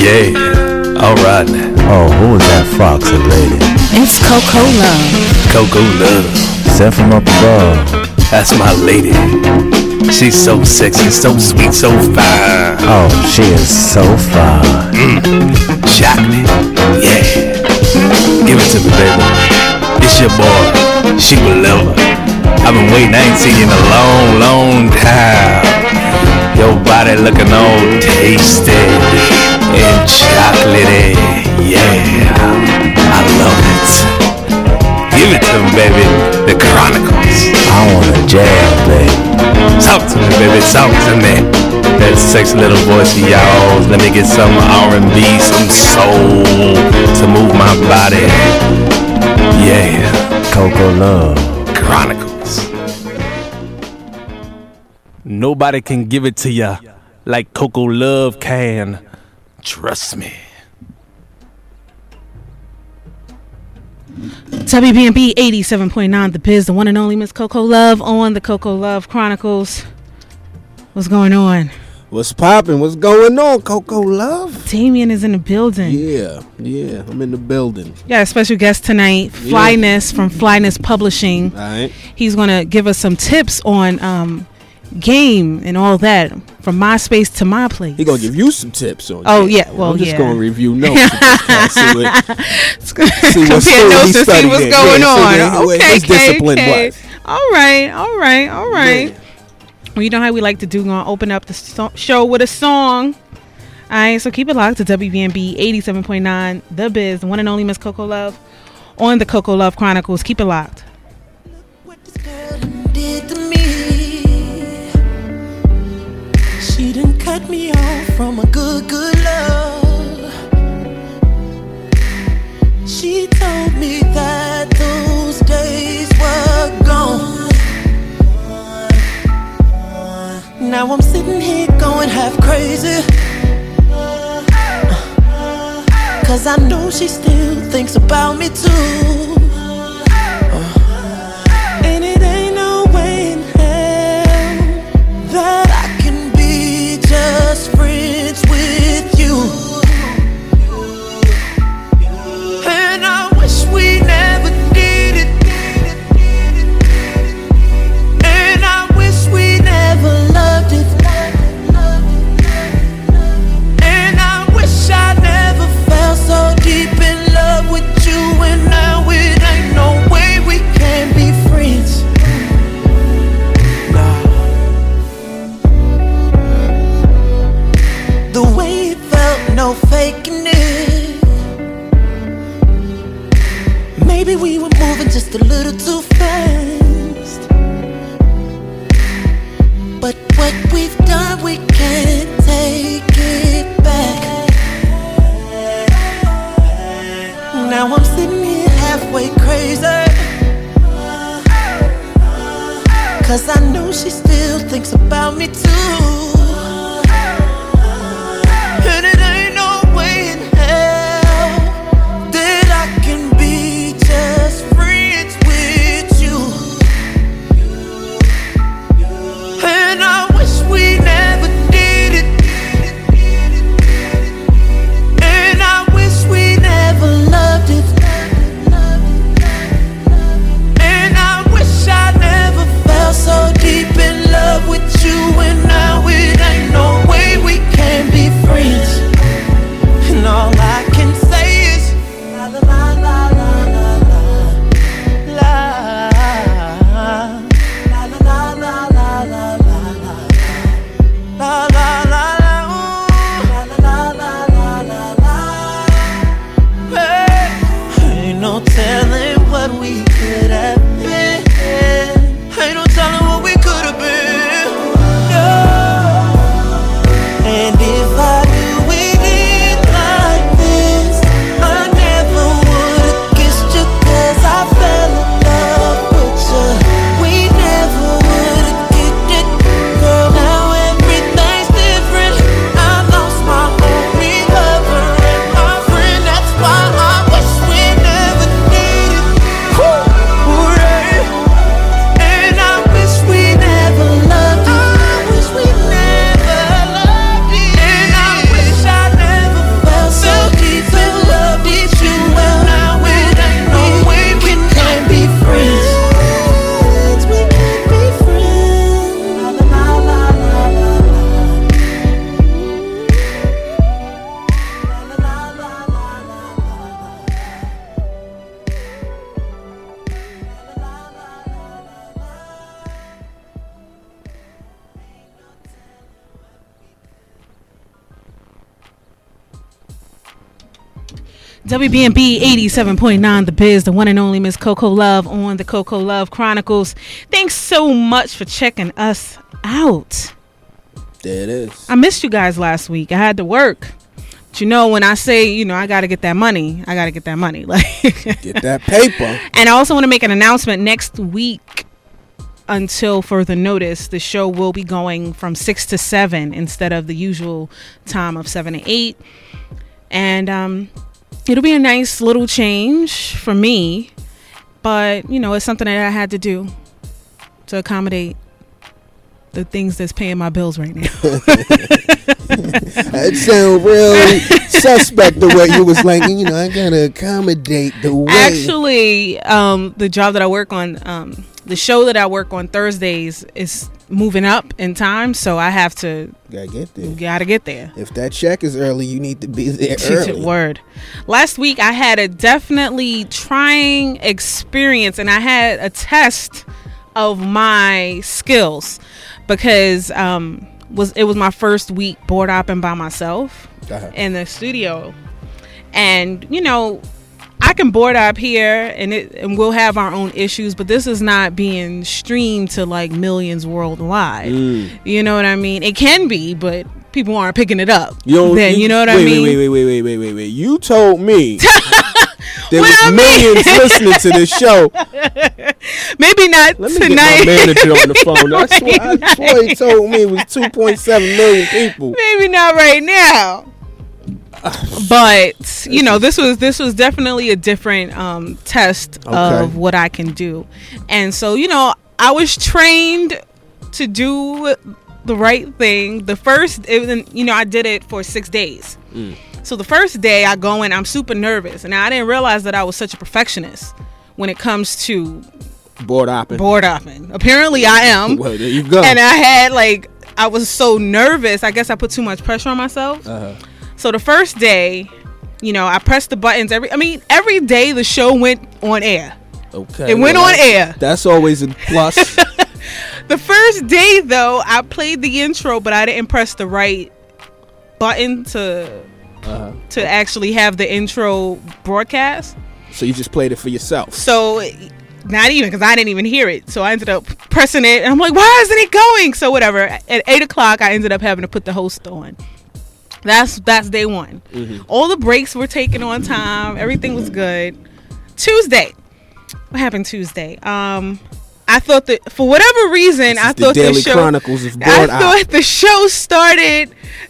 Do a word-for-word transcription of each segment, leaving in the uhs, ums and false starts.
Yeah, alright. Oh, who is that foxy lady? It's Coco Love. Coco Love. Sent from up above. That's my lady. She's so sexy, so sweet, so fine. Oh, she is so fine. Mm. Chocolate. Yeah. Give it to me, baby. It's your boy. She will love her. I've been waiting. I ain't seen you in a long, long time. Your body looking all tasty and chocolatey. Yeah, I love it. Give it to me, baby. The Chronicles. I want a jam, baby. Talk to me, baby. Talk to me. That sexy little voice of y'all. Let me get some R and B, some soul to move my body. Yeah. Coco Love. Chronicles. Nobody can give it to ya like Coco Love can. Trust me. W B M B eighty-seven point nine The Biz, the one and only Miss Coco Love on the Coco Love Chronicles. What's going on? What's poppin'? What's going on, Coco Love? Damien is in the building. Yeah, yeah, I'm in the building. Yeah, a special guest tonight, Flyness yeah. from Flyness Publishing. All right. He's going to give us some tips on um, game and all that, from MySpace to my place. He gonna give you some tips on. Oh game. yeah, well I'm just yeah. gonna review notes. see what, see what compare notes to see what's going yeah, on. So okay, his discipline okay. was. All right, all right, all right. Yeah. Well, you know how we like to do. Gonna open up the so- show with a song. All right, so keep it locked to W B M B eighty-seven point nine The Biz, the one and only Miss Coco Love on the Coco Love Chronicles. Keep it locked. What this girl did to me. She done cut me off from a good, good love. She told me that those days were gone. Now I'm sitting here going half crazy, cause I know she still thinks about me too. And it ain't no way in hell that I can be just friends with you. And I wish we never did it. And I wish we never loved it. And I wish I never fell so deep in love with you. And now it ain't no way we can be friends. Nah. The way it felt, no faking it. Maybe we were moving just a little too fast. But what we've done, we can't take it back. Now I'm sitting here halfway crazy, cause I know she still thinks about me too. And it ain't no way in hell that I can be just friends with you. And I wish we never did it. And I wish we never loved it. And I wish I never fell so deep in love with you. And now it W B M B eighty-seven point nine The Biz, the one and only Miss Coco Love on the Coco Love Chronicles. Thanks so much for checking us out. There it is. I missed you guys last week. I had to work. But you know, when I say, you know, I got to get that money, I got to get that money. Like, get that paper. And I also want to make an announcement next week. Until further notice, the show will be going from six to seven instead of the usual time of seven to eight. And um, it'll be a nice little change for me. But, you know, it's something that I had to do to accommodate the things that's paying my bills right now. That sound real suspect the way you was like, you know, I got to accommodate the way. Actually, um, the job that I work on, um, the show that I work on Thursdays is moving up in time, so I have to gotta get there. Gotta get there. If that check is early, you need to be there early. Word. Last week I had a definitely trying experience, and I had a test of my skills because um, was it was my first week board opping by myself uh-huh. in the studio, and you know. I can board up here and it and we'll have our own issues, but this is not being streamed to like millions worldwide. Mm. You know what I mean? It can be, but people aren't picking it up. You then you, you know what wait, I mean? Wait, wait, wait, wait, wait, wait, wait. You told me there was I millions mean? listening to this show. Maybe not Let me tonight. Get my manager on the phone. I swear, I swear he told me it was two point seven million people. Maybe not right now. But you know, this was this was definitely a different um, test okay. of what I can do, and so you know, I was trained to do the right thing. The first, it, you know, I did it for six days. Mm. So the first day I go in, I'm super nervous, and I didn't realize that I was such a perfectionist when it comes to board opping. Board opping. Apparently, I am. Well, there you go. And I had like, I was so nervous. I guess I put too much pressure on myself. Uh-huh. So the first day, you know, I pressed the buttons every, I mean, every day the show went on air. Okay. It went well, on air. That's always a plus. The first day though, I played the intro, but I didn't press the right button to, uh-huh. to actually have the intro broadcast. So you just played it for yourself. So not even, because I didn't even hear it. So I ended up pressing it and I'm like, why isn't it going? So whatever. At eight o'clock, I ended up having to put the host on. That's that's day one. Mm-hmm. All the breaks were taken on time. Everything was good. Tuesday. What happened Tuesday? Um, I thought that for whatever reason, I thought the, Daily the show. Chronicles of Board I thought Op. the show started.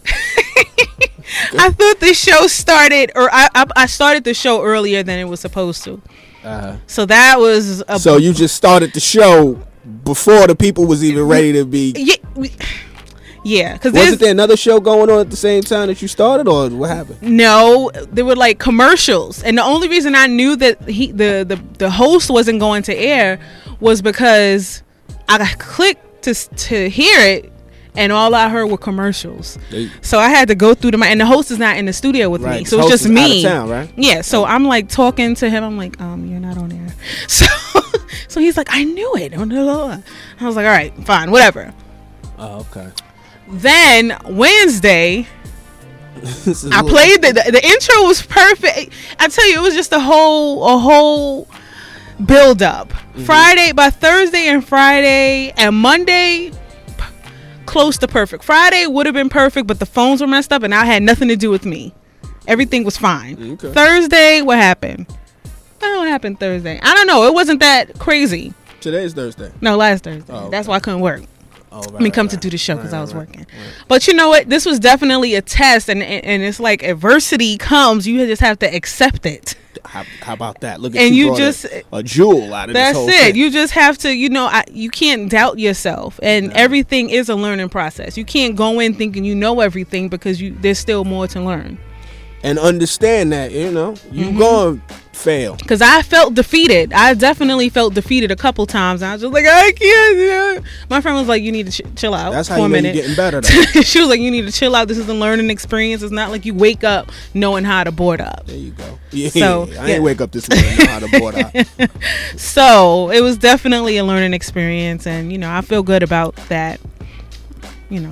I thought the show started, or I, I I started the show earlier than it was supposed to. Uh-huh. So that was. A so you just started the show before the people was even ready to be. Yeah. We, Yeah, because wasn't there another show going on at the same time that you started, or what happened? No, there were like commercials, and the only reason I knew that he the the, the host wasn't going to air was because I clicked to to hear it, and all I heard were commercials. They, so I had to go through them, and the host is not in the studio with right, me, so it's just me. Out of town, right? Yeah, so I'm like talking to him. I'm like, um, you're not on air. So so he's like, I knew it. I was like, all right, fine, whatever. Oh, okay. Then Wednesday, I played the, the the intro was perfect. I tell you, it was just a whole a whole build up. Mm-hmm. Friday by Thursday and Friday and Monday, p- close to perfect. Friday would have been perfect, but the phones were messed up, and I had nothing to do with me. Everything was fine. Okay. Thursday, what happened? I don't know what happened Thursday. I don't know. It wasn't that crazy. Today's Thursday. No, last Thursday. Oh, okay. That's why I couldn't work. Oh, right, I mean, come right, to do the show because right, I was right, working. Right. But you know what? This was definitely a test, and and it's like adversity comes, you just have to accept it. How, how about that? Look at and you, you just a, a jewel out of that's this whole it. thing. You just have to, you know, I, you can't doubt yourself, and no. everything is a learning process. You can't go in thinking you know everything because you there's still more to learn. And understand that, you know, you mm-hmm. going to fail. Because I felt defeated. I definitely felt defeated a couple times. I was just like, I can't. You know? My friend was like, you need to ch- chill out. That's how for you a know minute. You're getting better, though. She was like, you need to chill out. This is a learning experience. It's not like you wake up knowing how to board up. There you go. Yeah, so, I yeah. ain't wake up this morning know how to board up. So it was definitely a learning experience. And, you know, I feel good about that, you know.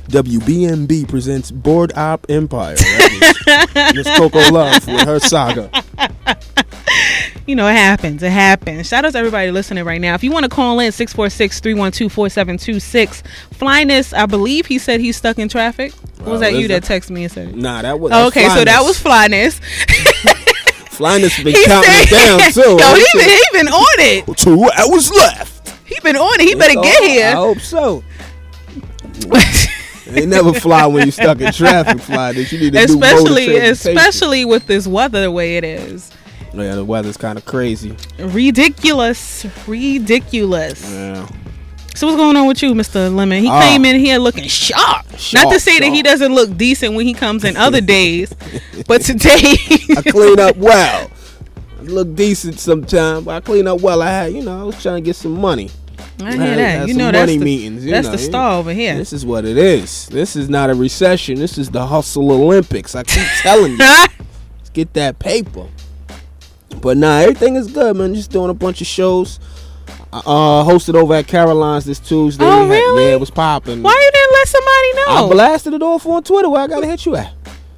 W B M B presents Board Op Empire. Miss Coco Love with her saga. You know, it happens. It happens. Shout out to everybody listening right now. If you want to call in, six four six, three one two, four seven two six. Flyness, I believe he said he's stuck in traffic. Or was Oh, that you is that that- texted me and said? Nah, that was. Oh, okay, that's so that Flyness. was Flyness. Flyness been He counting said- it down too. Yo, he been, he been on it. Two hours left. He been on it. He better So, get I here. hope so. They never fly when you stuck in traffic. Fly that you need to do mode of especially, transportation. especially with this weather the way it is. Yeah, the weather's kind of crazy. Ridiculous. Ridiculous. Yeah. So what's going on with you, Mister Lemon? He Oh. came in here looking sharp. Not to Sharp, say that he sharp. doesn't look decent when he comes in other days, but today I clean up well. I look decent sometimes, but I clean up well. I had, you know, I was trying to get some money. I had- hear had that. You some know that's money the, meetings, you that's know, the you star over here. This is what it is. This is not a recession. This is the hustle Olympics. I keep telling you. Let's get that paper. But nah, everything is good, man. Just doing a bunch of shows. I uh, hosted over at Caroline's this Tuesday. Oh, We had- really? Yeah, it was popping. Why you didn't let somebody I know? blasted it off on Twitter. Where I gotta hit you at?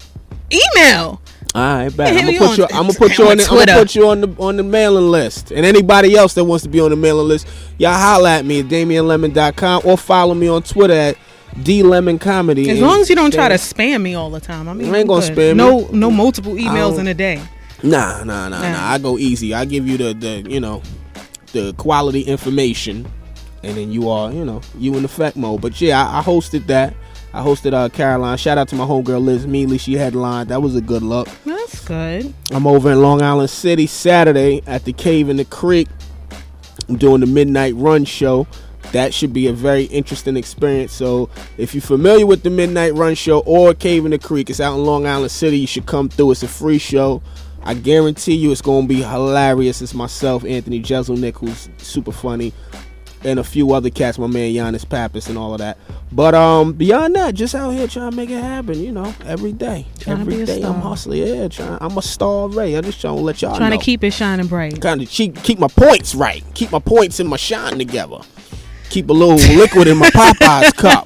Email. All right, bet. Yeah, I'm hit gonna me put you. on I'm gonna put you Instagram on. The, or I'm gonna Twitter. put you on the on the mailing list. And anybody else that wants to be on the mailing list, y'all holla at me at Damian Lemon dot com or follow me on Twitter at D Lemon Comedy. As And long as you don't try to stay- spam me all the time. I mean, I ain't gonna good. spam No, you. no multiple emails don't- in a day. Nah, nah, nah, Nah. nah. I go easy. I give you the the you know the quality information, and then you are you know you in effect mode. But yeah, I, I hosted that. I hosted uh Caroline. Shout out to my homegirl Liz Mealy. She headlined. That was a good look. That's good. I'm over in Long Island City Saturday at the Cave in the Creek. I'm doing the Midnight Run show. That should be a very interesting experience. So if you're familiar with the Midnight Run show or Cave in the Creek, it's out in Long Island City. You should come through. It's a free show. I guarantee you it's going to be hilarious. It's myself, Anthony Jeselnik, who's super funny, and a few other cats, my man Giannis Pappas and all of that. But um, beyond that, just out here trying to make it happen, you know, every day. Trying to be every a day I'm star. hustling. Yeah, trying, I'm a star already. I'm just trying to let y'all Trying know. to keep it shining bright. Kind of keep, keep my points right. Keep my points and my shine together. Keep a little liquid in my Popeyes cup.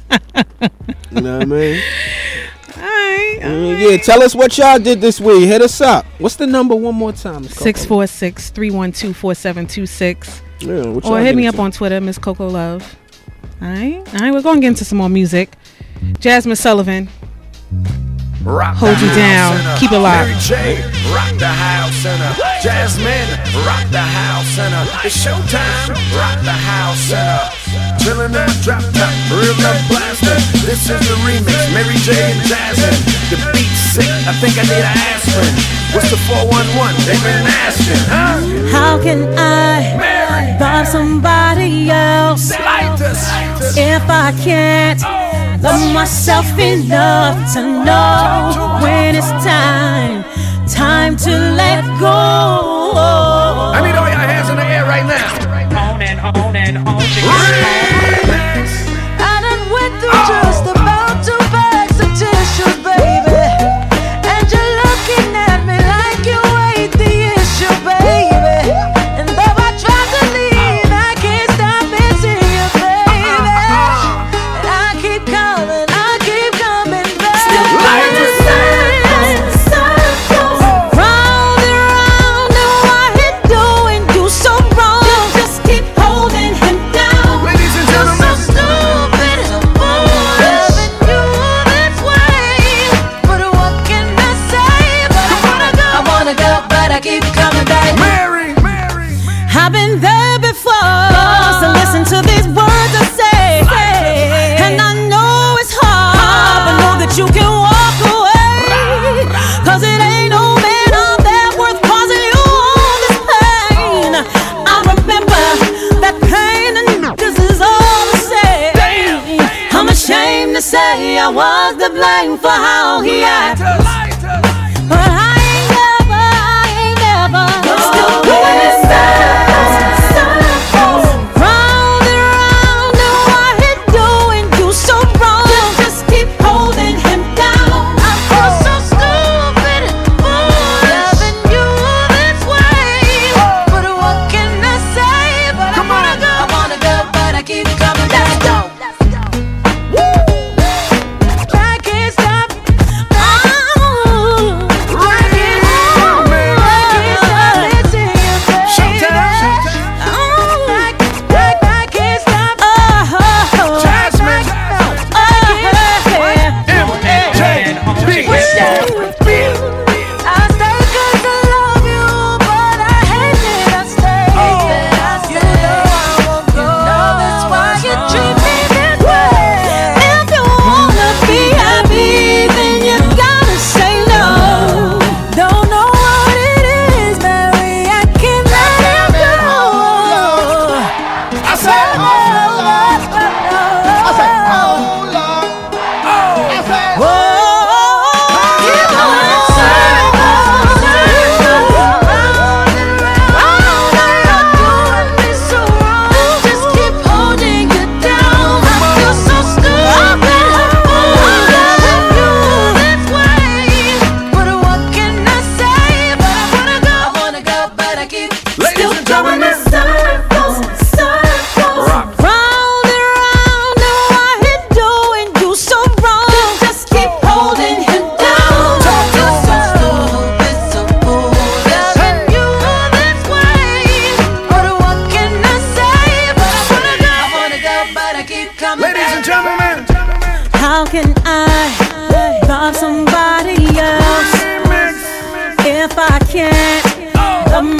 You know what I mean? All right. I mean, yeah, tell us what y'all did this week. Hit us up. What's the number one more time? Miss Coco? six four six, three one two, four seven two six. Yeah, what Or y'all hit me get up into? on Twitter, Miss Coco Love. All right. All right. We're going to get into some more music. Jasmine Sullivan, Rock hold the you house down. center. Keep it locked. Mary J, rock the house center. Jasmine, rock the house center. It's showtime, rock the house center. Chillin' out, drop top, real love blaster. This is the remix, Mary J and Jasmine. The beat's sick, I think I need an aspirin. What's the four one one? They've been asking, huh? How can I Mary, love somebody else lighters. if I can't love myself enough to know when it's time, time to let go? I need all your hands in the air right now. On and on and on. Remix. I done went through just about two bags of tissues, baby, and you're looking at me like you ain't the issue, baby. And though I tried to leave, I can't stop missing you, baby. And I keep coming, I keep coming back. Like the Round and round, and why he doing you so wrong? You just keep holding him down. Ladies and You're so gentlemen. stupid, loving you this way. But what can I say? But I wanna go, I wanna go, but I keep coming back. Mary, Mary, Mary. I've been there before, so listen to these words I say. And I know it's hard, but know that you can walk away. Cause it ain't no man out there worth causing you all this pain. I remember that pain, and this is all to say. I'm ashamed to say I was to blame for how he acted. But I ain't never, I ain't never still doing this round and round, and why he doing you so wrong? You just keep holding him down. I feel so stupid, loving you this way. But what can I say? But I wanna go, I wanna go, but I keep coming back. Let's go, let's go.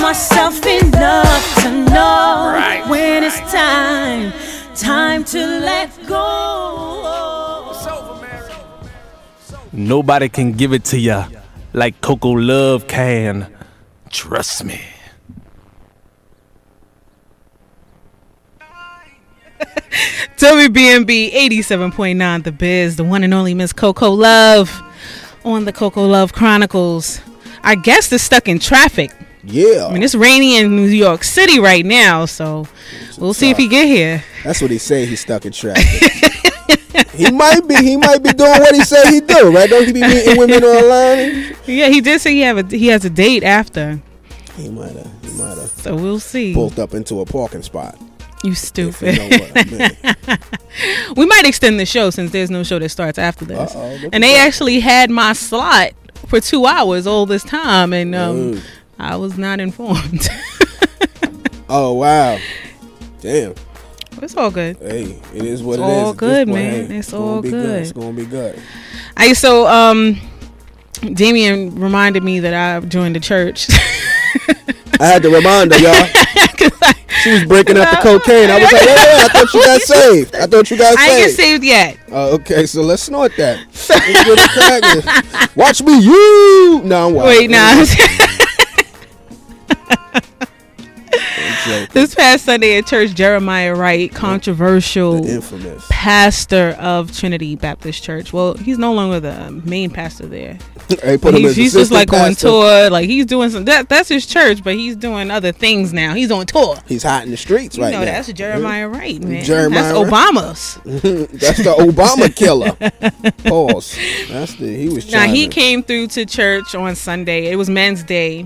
myself enough to know Right. when it's time, time to let go. It's over, Mary. Nobody can give it to ya like Coco Love can. Trust me. W B M B eighty-seven point nine The Biz, the one and only Miss Coco Love on the Coco Love Chronicles. Our guest is stuck in traffic. Yeah. I mean, it's rainy in New York City right now, so we'll see if he get here. That's what he say. He's stuck in traffic. He might be. He might be doing what he said he do. Right? Don't he be meeting women online? Yeah, he did say he have a he has a date after. He might have. He might have So we'll see. pulled up into a parking spot. You If stupid. you know what I mean. We might extend the show since there's no show that starts after this. Uh-oh, look And at they that. actually had my slot for two hours all this time, and um, Mm. I was not informed. Oh wow. Damn. It's all good. Hey, it is what It's it is. all at this good, point. man. Hey, It's gonna all be good. It's gonna be good. I so um, Damien reminded me that I joined the church. I had to remind her, y'all. 'Cause I, She was breaking up the cocaine. I was like, yeah, I thought you got saved. I thought you got I ain't get saved. saved yet. Oh, okay, so let's snort that. Let's get it cracking. Watch me, you. No, I'm wild. Wait, nah. I'm joking. This past Sunday at church, Jeremiah Wright, controversial The infamous. pastor of Trinity Baptist Church. Well, he's no longer the main pastor there. Hey, put him He's, as he's just assistant like on pastor. tour. Like he's doing some. That, that's his church, but he's doing other things now. He's on tour. He's hot in the streets You right know, now. that's Jeremiah Wright, man. Jeremiah that's Wright. Obama's. That's the Obama killer. Pause. That's the he was. Now he chiming. came through to church on Sunday. It was Men's Day,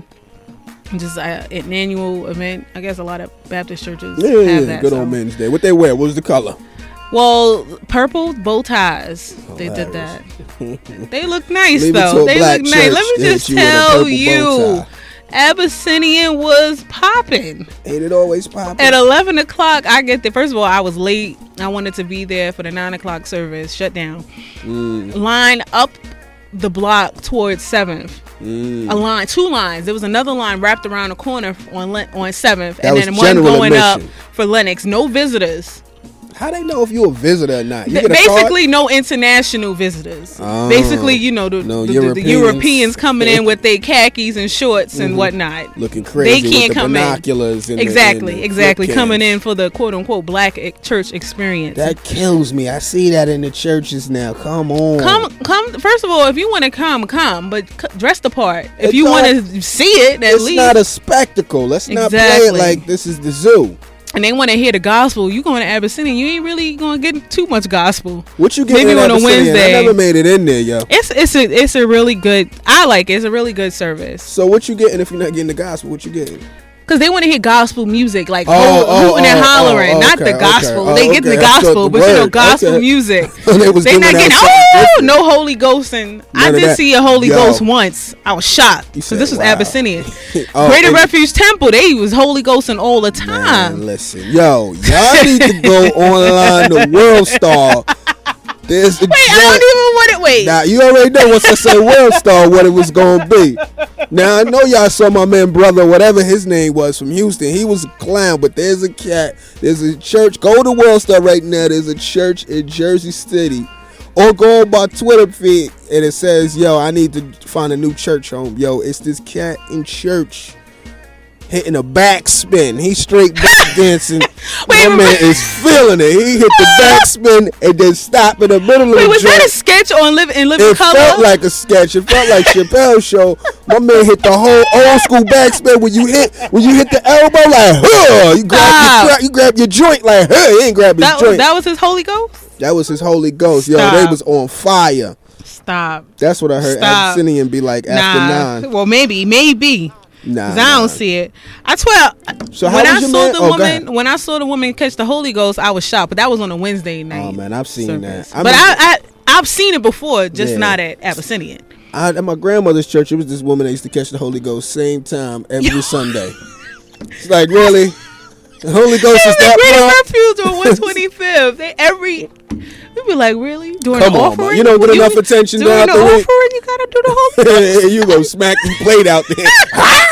just uh, an annual event. I guess a lot of Baptist churches Yeah, have yeah, that. good so. old Men's Day. What they wear? What was the color? Well, purple bow ties. They did that. They look nice Leave it to though. a They black look nice. Let church me and just you with a tell purple bow you, tie. Abyssinian was popping. Ain't it always popping? At eleven o'clock, I get there. First of all, I was late. I wanted to be there for the nine o'clock service. Shut down. Mm, Line up the block towards seventh. mm. A line, two lines. There was another line wrapped around the corner on Le- on seventh, That and was then one general going admission. up for Lennox. No visitors. How they know if you a visitor or not? You Th- get a card? Basically, no international visitors. Oh. Basically, you know, the, No the, the- the Europeans. Europeans coming in with their khakis and shorts and whatnot. looking crazy They can't with the come in. binoculars and the- Exactly, and the exactly. flip Coming cams. in for the quote unquote black e- church experience. That kills me. I see that in the churches now. Come on. Come, come. First of all, if you want to come, come, but c- dress the part. If It's you not- want to see it, at It's least. not a spectacle. Let's not play it Exactly. like this is the zoo. and they want to hear the gospel. You going to Abyssinian, you ain't really going to get too much gospel. What you getting Maybe in on a Abyssinian? Wednesday. I never made it in there, yo. It's it's a it's a really good. I like it. It's a really good service So what you getting if you're not getting the gospel? What you getting? because they want to hear gospel music, like Oh, ho- oh, hooting and oh, hollering, oh, not okay, the gospel. okay. They Oh, getting okay. the I thought gospel, the but you know word. gospel Okay. music. They was They giving not out getting something oh different. no Holy Ghost, and I None of did that. see a Holy Yo. Ghost once. I was shocked You because said, this was wow. Abyssinian. Oh, Greater and- Refuge Temple, they was Holy Ghost and all the time. Man, listen, yo, y'all need to go online to World Star. There's a Wait, I don't even want it. Wait, Now you already know once I say World Star what it was gonna be. Now I know y'all saw my man brother, whatever his name was from Houston. He was a clown, but there's a cat. There's a church. Go to World Star right now. There's a church in Jersey City. Or go on my Twitter feed and it says, yo, I need to find a new church home. Yo, it's this cat in church hitting a backspin. He's straight back dancing. Wait, My man is feeling it. He hit the backspin and then stop in the middle of wait, the was joint. that a sketch on Live in Living It Color? felt like a sketch. It felt like Chappelle's show. My man hit the whole old school backspin when you hit when you hit the elbow like, huh. You grab Stop. your, you grab your joint like, huh. He ain't grab his that, joint. that was his Holy Ghost. That was his Holy Ghost. Yo, Stop. they was on fire. Stop. That's what I heard Stop. Abyssinian be like after Nah. nine. Well, maybe, maybe. Nah, Cause I nah. don't see it. I swear, So how when I was your saw man? the Oh, go woman, ahead. when I saw the woman catch the Holy Ghost, I was shocked. But that was on a Wednesday night. Oh man, I've seen service. that. I but mean, I, I, I've seen it before, just Yeah. not at Abyssinian. I, at my grandmother's church, it was this woman that used to catch the Holy Ghost same time every Sunday. It's like, really? The Holy Ghost is that Greater prompt? Refuge on one twenty-fifth. They every. We be like, really? During Come the on, offering? man. You don't get enough attention During throughout the the offering, week. you gotta do the Holy Ghost. You go smack the plate out there.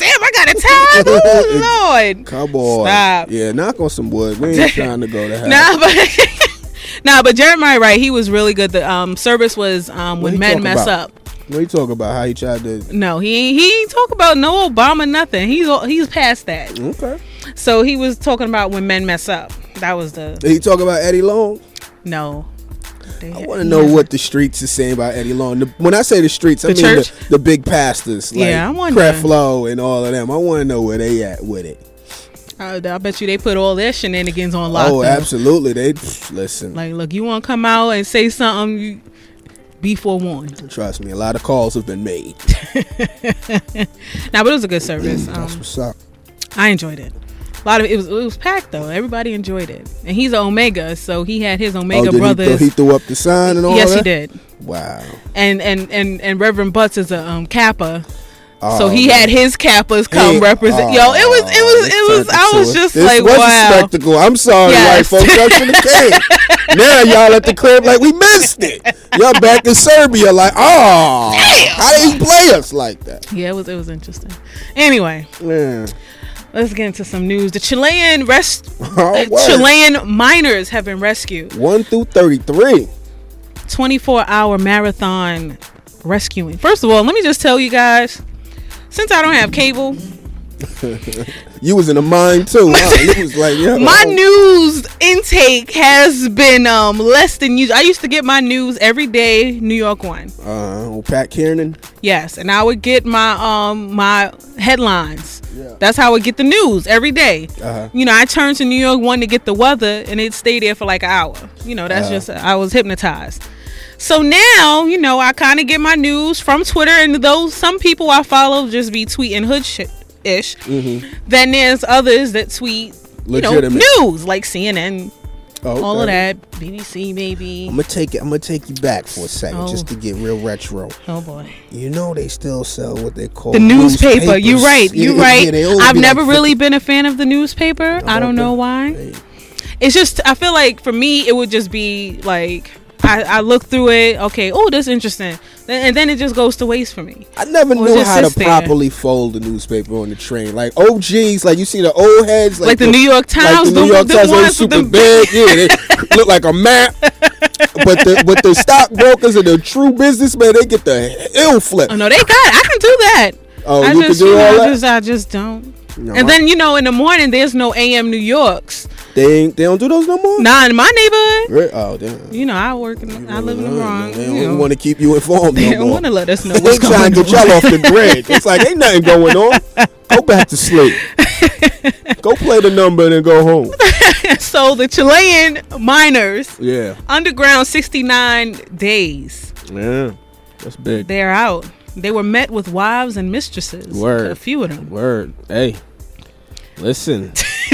damn, I got a time. Oh, Lord. Come on. Stop. Yeah, knock on some wood. We ain't trying to go to hell. Nah, but nah, but Jeremiah, right? He was really good. The um service was um What when he men talk mess about? up. What you talking about? How he tried to? No, he ain't, he ain't talk about no Obama, nothing. He's he's past that. Okay. So he was talking about when men mess up. That was the Did he talk about Eddie Long? no. They- I want to know what the streets is saying about Eddie Long. The, when I say the streets, I The mean church? the, the big pastors, like Yeah, I wonder. Creflo and all of them. I want to know where they at with it. I, I bet you they put all their shenanigans on lock. Oh, though. absolutely. They pff, listen. Like, look, you want to come out and say something? You, be forewarned. Trust me, a lot of calls have been made. Nah, but it was a good service. That's Um, what's up. I enjoyed it. A lot of it was it was packed though. Everybody enjoyed it, and he's an Omega, so he had his Omega oh, did brothers. He, th- he threw up the sign and all yes, that? he did. Wow. And and and and Reverend Butts is a um, Kappa. Oh, So he man. had his Kappas come He- represent. oh, Yo, it was, it was, this it was. turned I into was a- just this like, was wow. a spectacle. I'm sorry, Yes. white folks. That should have came. Now y'all at the crib like we missed it. Y'all back in Serbia like, oh, how did he play us like that? Yeah, it was, it was interesting. Anyway, Yeah. let's get into some news. The Chilean rest, Oh, word. Chilean miners have been rescued. One through thirty-three. twenty-four hour marathon rescuing. First of all, let me just tell you guys, since I don't have cable, You was in a mine too. Huh? You was like, yeah. my news intake has been um less than usual. I used to get my news every day, New York one. Uh, old Pat Kiernan. Yes, and I would get my um my headlines. Yeah. That's how I would get the news every day. Uh-huh. You know, I turned to New York one to get the weather, and it'd stay there for like an hour. You know, that's Uh-huh. just I was hypnotized. So now, you know, I kind of get my news from Twitter, and those some people I follow just be tweeting hood shit ish. Mm-hmm. Then there's others that tweet, you know, Legitimate. news like C N N, Oh, all of okay. that, B B C maybe. I'm gonna take it. I'm gonna take you back for a second, Oh. just to get real retro. Oh boy. You know they still sell what they call The newspaper. newspapers. You're right. Yeah, You're yeah, right. they always I've be never like, really been a fan of the newspaper. I don't know why. Hey, It's just I feel like for me it would just be like I, I look through it. Okay. Oh, that's interesting. Then- And then it just goes to waste for me. I never Or knew just how to sits there. properly fold the newspaper on the train. Like O Gs, like you see the old heads, like, Like the New York like Times, the New the- York the Times, they ones with super the- big. Yeah, they look like a map. But the but the stockbrokers and the true businessmen, they get the ill flip. Oh no, they got it. I can do that. Oh, I you just, can do you know, all I that. just I just don't. No, And then you know in the morning there's no A M New Yorks. they ain't, they don't do those no more. Nah, in my neighborhood. Really? Oh damn. You know I work. In, I live in the wrong. They You don't know, want to keep you informed they no don't more. want to let us know They what's going trying to get on. y'all off the grid. It's like ain't nothing going on. Go back to sleep. Go play the number and then go home. So the Chilean miners Yeah. underground sixty-nine days. Yeah. That's big. They're out. They were met with wives and mistresses. Word. A few of them. Word. Hey. Listen.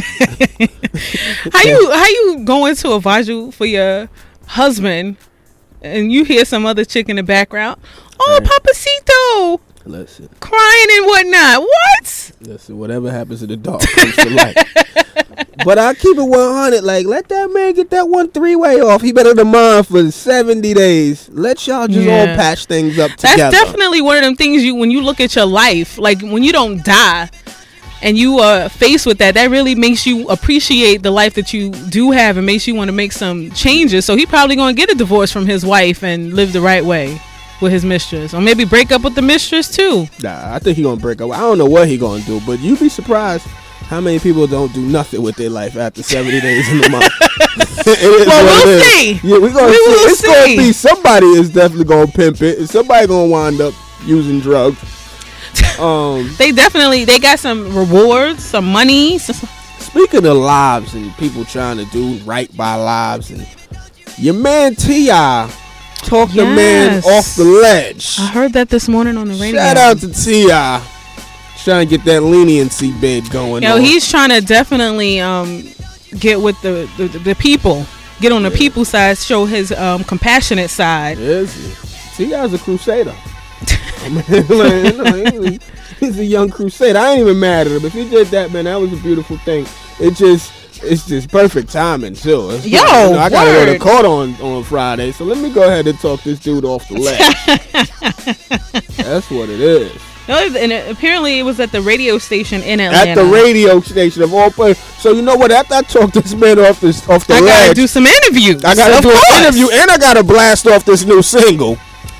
How you how you go into a vigil for your husband and you hear some other chick in the background? Oh, Right. Papacito, Listen. crying and whatnot. What? Listen. Whatever happens in the dark comes to light. But I keep it one hundred. Like, let that man get that one three-way off. He better than mine for seventy days. Let y'all just all Yeah. patch things up That's together. definitely one of them things you when you look at your life, like when you don't die and you are faced with that, that really makes you appreciate the life that you do have and makes you want to make some changes. So he probably gonna get a divorce from his wife and live the right way with his mistress, or maybe break up with the mistress too. Nah, I think he gonna break up. I don't know what he gonna do, but you'd be surprised how many people don't do nothing with their life after seventy days in the month. It is Well, what we'll it is. see. Yeah, we gonna We see. will It's gonna see. be somebody is definitely gonna pimp it, and somebody gonna wind up using drugs. Um, They definitely they got some rewards, some money. Some, speaking of lives and people trying to do right by lives, and your man T I talked the man Yes. off the ledge. I heard that this morning on the radio. Shout out to T I trying to get that leniency bid going. Yo, on. he's trying to definitely um get with the the, the people, get on the people side, show his um compassionate side. Is he? T I's a crusader. I mean, like, you know, he's, he's a young crusader. I ain't even mad at him. If he did that, man, that was a beautiful thing. It just, it's just perfect timing too. It's Yo, like, you know, I gotta go to word. court on on Friday, so let me go ahead and talk this dude off the ledge. That's what it is. No, and it, apparently it was at the radio station in Atlanta. At the radio station of all places. So you know what? After I talked this man off this off the I ledge, gotta do some interviews. I gotta of do course. an interview, and I gotta blast off this new single.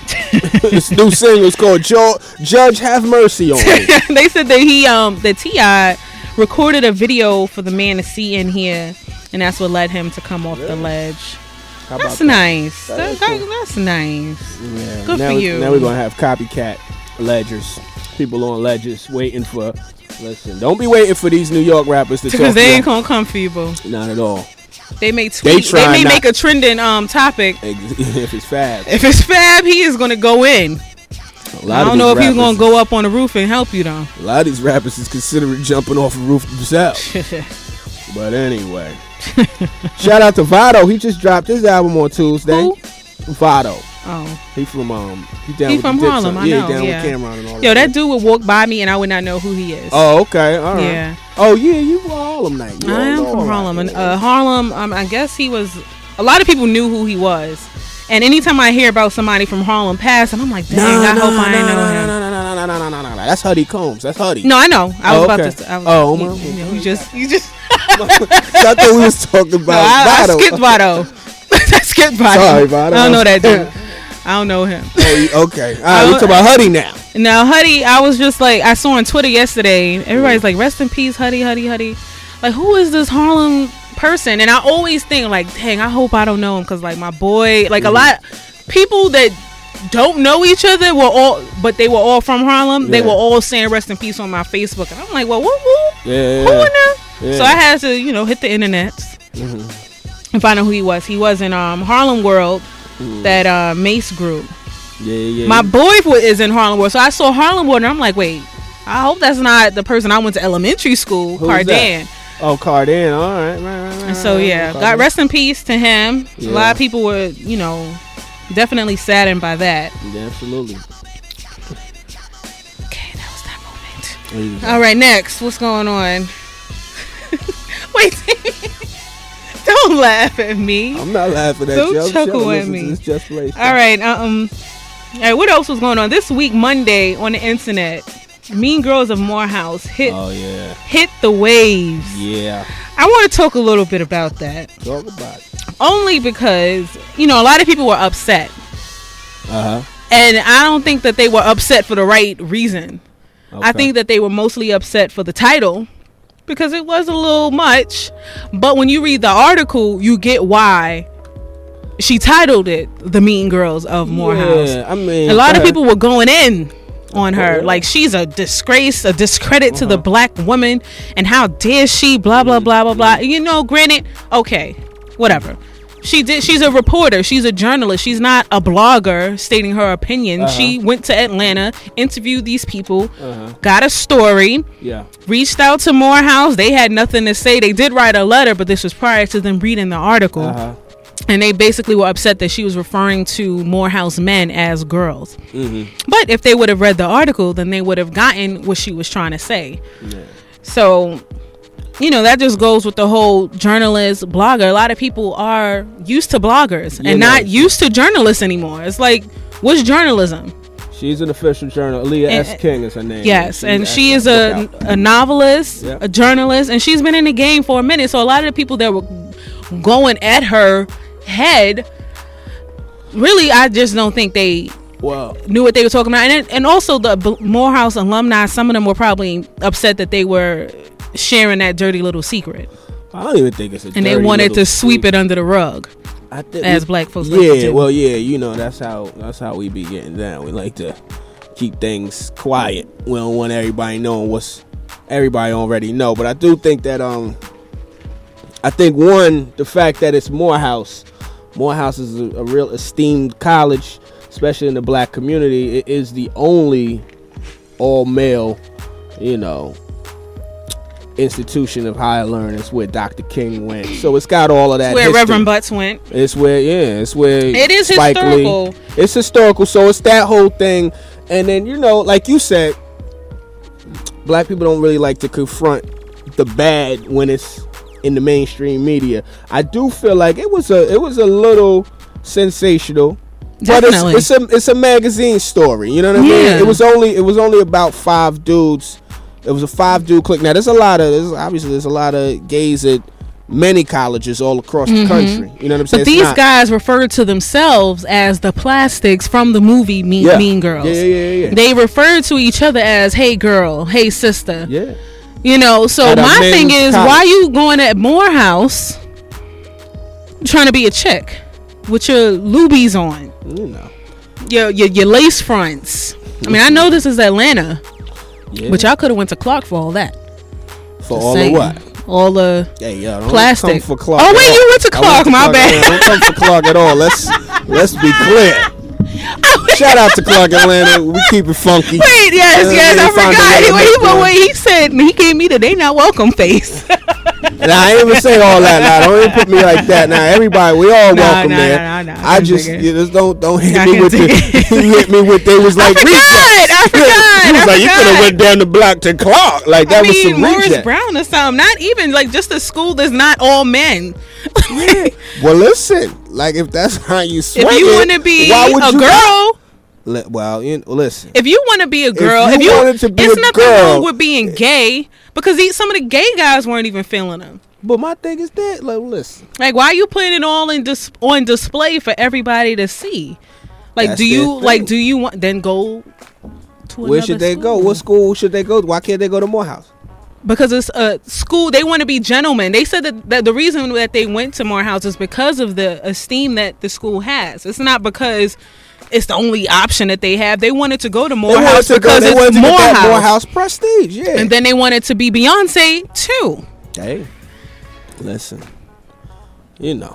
This new single is called jo- "Judge Have Mercy on Me." They said that he, um, that T I recorded a video for the man to see in here, and that's what led him to come off yeah. the ledge. How That's that? nice. That That, cool. that, that's nice. Yeah. Good now for we, you. Now we're gonna have copycat ledgers. People on ledges waiting for. Listen, don't be waiting for these New York rappers to talk. Because they to ain't gonna come for you, boo. Not at all. They may They tweet. They, try may not- make a trending um topic. If it's fast. If it's Fab, he is gonna go in. A lot I of don't know if these he's gonna rappers- go up on the roof and help you though. A lot of these rappers is considering jumping off a roof themselves. But anyway, shout out to Vado. He just dropped his album on Tuesday. Who? Vado. Oh, He from um. He down he with from the Dipset. Harlem. I yeah, know. he down yeah. with Cameron and all Yo, that. that dude would walk by me and I would not know who he is. Oh, okay. All right. Yeah. Oh, yeah. You were Harlem night. You I all am know from all right. Harlem, and uh, Harlem. Um, I guess he was. A lot of people knew who he was, and anytime I hear about somebody from Harlem passing, I'm like, dang, I hope I ain't know him. No, no, no, no, no, no, no, no, no. That's Huddy Combs. That's Huddy. No, I know. I was Oh, about okay. to. Say, I was, Oh, you, well, you, know, you just, you just. I thought we was talking about No, I, I Vado. skipped Vado. I skipped Vado. Sorry, Vado. I don't know that dude. I don't know him. Oh, you- okay. All right, we talking about Huddy now. Now, Huddy, I was just like, I saw on Twitter yesterday, everybody's like, rest in peace, Huddy, Huddy, Huddy. Like, who is this Harlem person? And I always think, like, dang, I hope I don't know him, because, like, my boy, like, mm-hmm. a lot, people that don't know each other were all, but they were all from Harlem, yeah. they were all saying rest in peace on my Facebook. And I'm like, well, whoop, whoop. Yeah. Who in there? Yeah. So I had to, you know, hit the internet mm-hmm. and find out who he was. He was in um, Harlem World, mm. that uh, Mace group. Yeah, yeah. My boy is in Harlem World, so I saw Harlem World, and I'm like, wait, I hope that's not the person I went to elementary school, Who's Cardan. That? Oh, Cardan. All right, right, right, right. And so yeah, right, God rest in peace to him. Yeah. A lot of people were, you know, definitely saddened by that. Yeah, absolutely. Okay, that was that moment. All right, next, what's going on? Wait, don't laugh at me. I'm not laughing at don't you. I'm chuckle at listen me. to this Just Play stuff. All right, um, all right. What else was going on this week? Monday on the internet, Mean Girls of Morehouse hit. Oh yeah. Hit the waves. Yeah. I want to talk a little bit about that. Talk about it. Only because, you know, a lot of people were upset. Uh huh. And I don't think that they were upset for the right reason. Okay. I think that they were mostly upset for the title because it was a little much. But when you read the article, you get why she titled it The Mean Girls of Morehouse. Yeah, I mean, a lot uh, of people were going in on her. Yeah. Like, she's a disgrace, a discredit uh-huh. to the black woman, and how dare she, blah, blah, blah, blah, blah. You know, granted, okay, whatever. She did. She's a reporter. She's a journalist. She's not a blogger stating her opinion. Uh-huh. She went to Atlanta, interviewed these people, Uh-huh. got a story, Yeah. reached out to Morehouse. They had nothing to say. They did write a letter, but this was prior to them reading the article. Uh-huh. And they basically were upset that she was referring to Morehouse men as girls. Mm-hmm. But if they would have read the article, then they would have gotten what she was trying to say. Yeah. So, you know, that just goes with the whole journalist, blogger. A lot of people are used to bloggers You and know. not used to journalists anymore. It's like, what's journalism? She's an official journalist. Aleah And- S. King is her name. Yes, She's and she is excellent. a, Look out. a novelist, Yeah. a journalist, and she's been in the game for a minute. So a lot of the people that were going at her head, really, I just don't think they Well, knew what they were talking about. And and also the B- Morehouse alumni, some of them were probably upset that they were sharing that dirty little secret, I don't even think it's a and they wanted to sweep it under the rug, I think as we- black folks like to Yeah, do. well, yeah, you know that's how that's how we be getting down. We like to keep things quiet. We don't want everybody knowing what's everybody already know. But I do think that um, I think one the fact that it's Morehouse, Morehouse is a, a real esteemed college, especially in the black community. It is the only all male, you know, institution of higher learning. It's where Doctor King went, so it's got all of that. where history. Reverend Butts went. It's where, yeah, it's where It is Spike historical. Lee. It's historical, so it's that whole thing. And then, you know, like you said, black people don't really like to confront the bad when it's in the mainstream media. I do feel like it was a it was a little sensational But it's, Definitely. it's a it's a magazine story. You know what I mean? Yeah. It was only it was only about five dudes. It was a five dude clique. Now there's a lot of there's, obviously there's a lot of gays at many colleges all across the country. You know what I'm saying? But It's these not- guys referred to themselves as the Plastics from the movie Mean, Yeah. mean Girls. Yeah, yeah, yeah, yeah. They referred to each other as "Hey girl," "Hey sister." Yeah. You know, so At a my thing men's is, college. why you going at Morehouse trying to be a chick with your lubies on, You know. your your, your lace fronts? I mean, I know this is Atlanta, Yeah. but y'all could have went to Clark for all that. for Just all saying. of what? All the Hey, yo, don't plastic. come for Clark. Oh at wait, all. you went to I Clark. My Clark, bad. yeah, don't come for Clark at all. Let's let's be clear. Shout out to Clark Atlanta. We keep it funky. Wait, yes, Uh, yes, they I find a way forgot. to He, make he, one. wait, he said he gave me the "they not welcome" face. Nah, I ain't even say all that. Nah, don't even put me like that. Nah, everybody, we all Nah, welcome nah, there. nah, nah, nah. I I just, couldn't you just don't don't hit I me couldn't with the take it. you hit me with they was like I forgot. rejects. I forgot. You was I like you could have forgot. went down the block to Clark. Like that I was mean, some Morris reject. Brown or something. Not even like just a school that's not all men. Well, listen, like if that's how you swing If you it, want to be why would a you girl, Li- well, you know, listen. if you want to be a girl, you if you, wanted to be it's a nothing girl- wrong with being gay because he, some of the gay guys weren't even feeling them. But my thing is that, like, listen. Like, why are you putting it all in dis- on display for everybody to see? Like, That's do their you thing. like? Do you want then go to Where another should they go? school? What school should they go? Why can't they go to Morehouse? Because it's a school. They want to be gentlemen. They said that, that the reason that they went to Morehouse is because of the esteem that the school has. It's not because it's the only option that they have. They wanted to go to They Morehouse wanted to go. because They it's wanted to get that Morehouse. Morehouse prestige. Yeah. And then they wanted to be Beyonce too. Hey, listen. You know.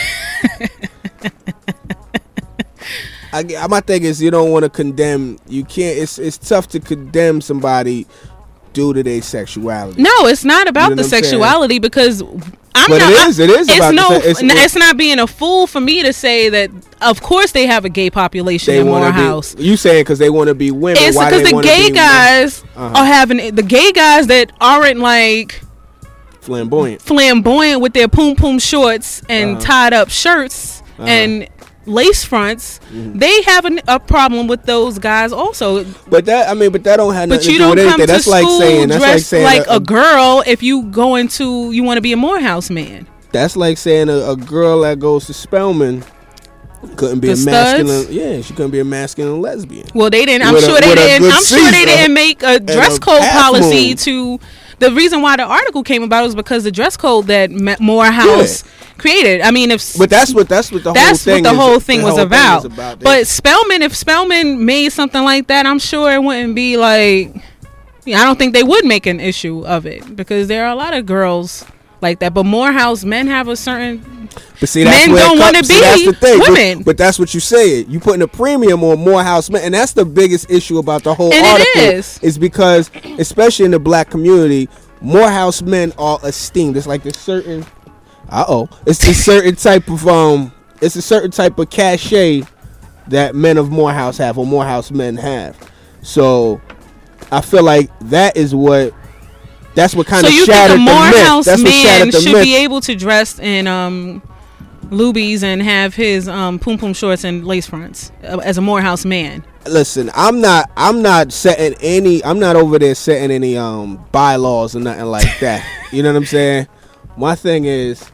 I, get- my thing is you don't want to condemn. You can't. It's it's tough to condemn somebody due to their sexuality. No, it's not about You know the what I'm saying? sexuality because I'm But not. it is, it is It's about no. the se- it's- n- it- it's not being a fool for me to say that. Of course, they have a gay population They in want Morehouse. to be. You saying because they want to be women? It's why because they the wanna gay be guys Uh-huh. are having the gay guys that aren't like flamboyant. flamboyant with their poom poom shorts and Uh-huh. tied up shirts Uh-huh. and lace fronts. Mm-hmm. They have an, a problem with those guys also. But that I mean, but that don't have But nothing you to do don't with come anything. to That's like school saying that's like dressed saying like a, a girl if you go into you want to be a Morehouse man. that's like saying a, a girl that goes to Spelman couldn't be The a studs? masculine. Yeah, she couldn't be a masculine lesbian. Well, they didn't. I'm With a- sure they with a didn't. good I'm sure they Caesar didn't make a dress a code half policy moon. to. The reason why the article came about was because the dress code that Ma- Morehouse created. I mean, if But that's what that's what the that's whole thing what the is, whole thing the was whole about. is about. But Spelman, if Spelman made something like that, I'm sure it wouldn't be like. Yeah, I don't think they would make an issue of it because there are a lot of girls like that. But Morehouse men have a certain. But see, that's Men where it don't comes- wanna see, be that's the thing. But- women. But, that's what you said. You putting a premium on Morehouse men, and that's the biggest issue about the whole And it article. is. because, especially in the black community, Morehouse men are esteemed. It's like a certain, uh oh, it's a certain type of um, it's a certain type of cachet that men of Morehouse have, or Morehouse men have. So, I feel like that is what. That's what kind So of you think shattered a the myth. Morehouse That's what man shattered the should myth. be able to dress in um, lubies and have his um, poom poom shorts and lace fronts uh, as a Morehouse man? Listen, I'm not I'm not setting any I'm not over there setting any um bylaws or nothing like that. You know what I'm saying? My thing is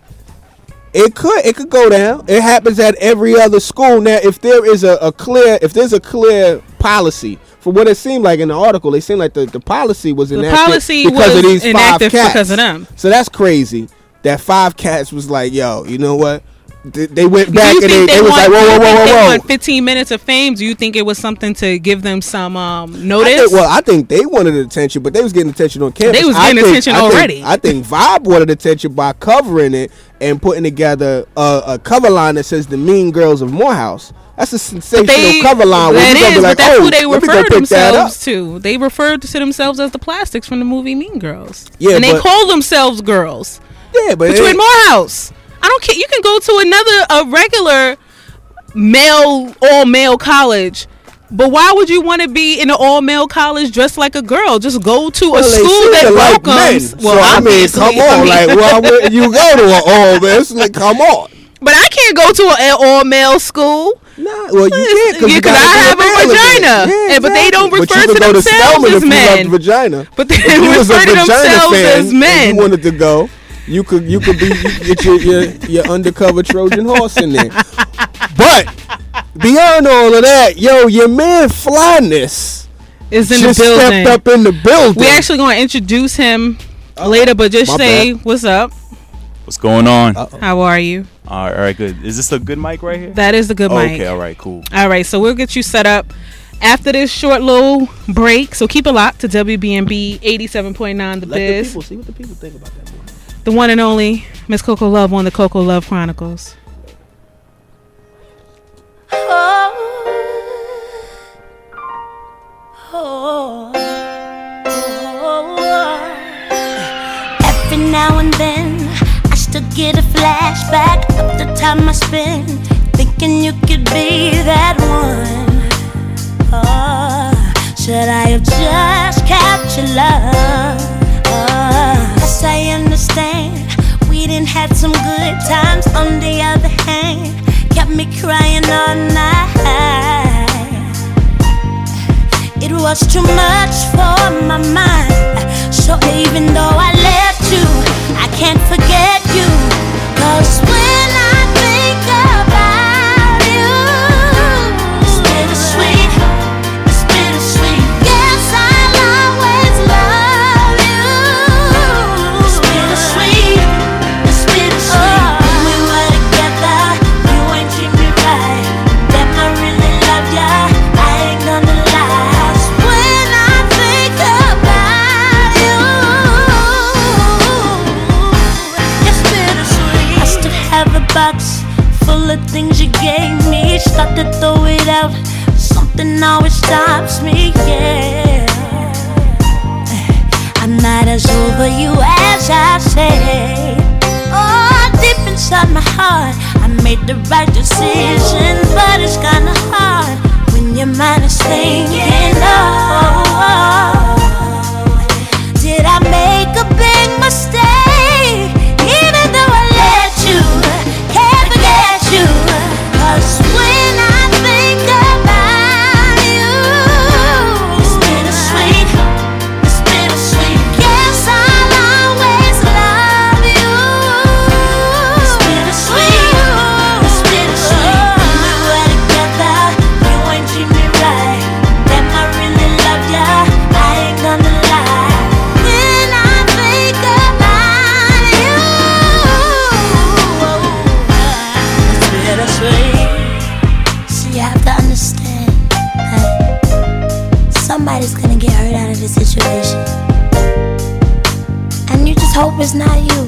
it could it could go down. It happens at every other school. Now if there is a, a clear if there's a clear policy, for what it seemed like in the article, it seemed like the, the policy was The enacted policy because was of these five enacted cats. because of them. So that's crazy. That five cats was like, yo, you know what? They, they went Do back you and think they, they, they was want, like, whoa, do whoa, you whoa, think whoa, they whoa. want fifteen minutes of fame? Do you think it was something to give them some um, I notice? think, well, I think they wanted attention, but they was getting attention on campus. They was I getting think- attention I think- already. I think Vibe wanted attention by covering it and putting together a, a cover line that says "The Mean Girls of Morehouse." That's a sensational They, cover line. Where that you're gonna is, be like, but that's oh, who they let me go referred pick that up. themselves to. They referred to themselves as the Plastics from the movie Mean Girls. Yeah, and they but- call themselves girls. Yeah, but But you it- in Morehouse. I don't care. You can go to another a regular male all male college. But why would you want to be in an all male college dressed like a girl? Just go to well, a they school seem that to like welcomes. men. Well, so I mean, obviously, come I on, mean- like, well, where you go to an all man? It's like, come on. But I can't go to an all male school. Nah, well you can't because Yeah, 'cause I have a vagina. Yeah, And- but they don't But refer you to could go themselves Spelman as if you men. loved vagina. But they If you was a refer to vagina themselves fan as and men. you wanted to go, you could you could be you could get your, your your undercover Trojan horse in there. But beyond all of that, yo, your man Flyness Is in just the building. stepped up in the building. We're actually going to introduce him later, but just my say bad. what's up. What's going on? Uh-oh. How are you? All right, all right, good. Is this a good mic right here? That is the good Oh, mic. okay, all right, cool. All right, so we'll get you set up after this short little break. So keep it locked to W B M B eighty-seven point nine The Let the Biz. people see what the people think about that movie. The one and only Miss Coco Love on the Coco Love Chronicles. Oh, oh, oh. Every now and then, I still get a flashback of the time I spent thinking you could be that one. Oh, should I have just kept your love? Oh, yes, I understand. We didn't have some good times. On the other hand, kept me crying all night. It was too much for my mind. So even though I left you, I can't forget you. 'Cause when I think about you, it's bittersweet, it's bittersweet. Yes, I'll always love you. It's bittersweet, it's bittersweet. When we were together, you ain't treat me right. Damn, I really love ya, I ain't gonna lie. When I think about you, it's bittersweet. I still have a box full of things you gave me. Start to throw it out, something always stops me, yeah. I'm not as over you as I say. Oh, deep inside my heart, I made the right decision, but it's kinda hard when your mind is thinking, oh, did I make a big mistake? Even though I let you, can't forget you. 'Cause when I think about you, it's bittersweet, it's bittersweet. Yes, I'll always love you. It's bittersweet, it's bittersweet. When we were together, you ain't treat me right. Damn, I really love ya, I ain't gonna lie. When I think about you, it's bittersweet. See, you have to understand that somebody's gonna get hurt out of this situation, and you just hope it's not you.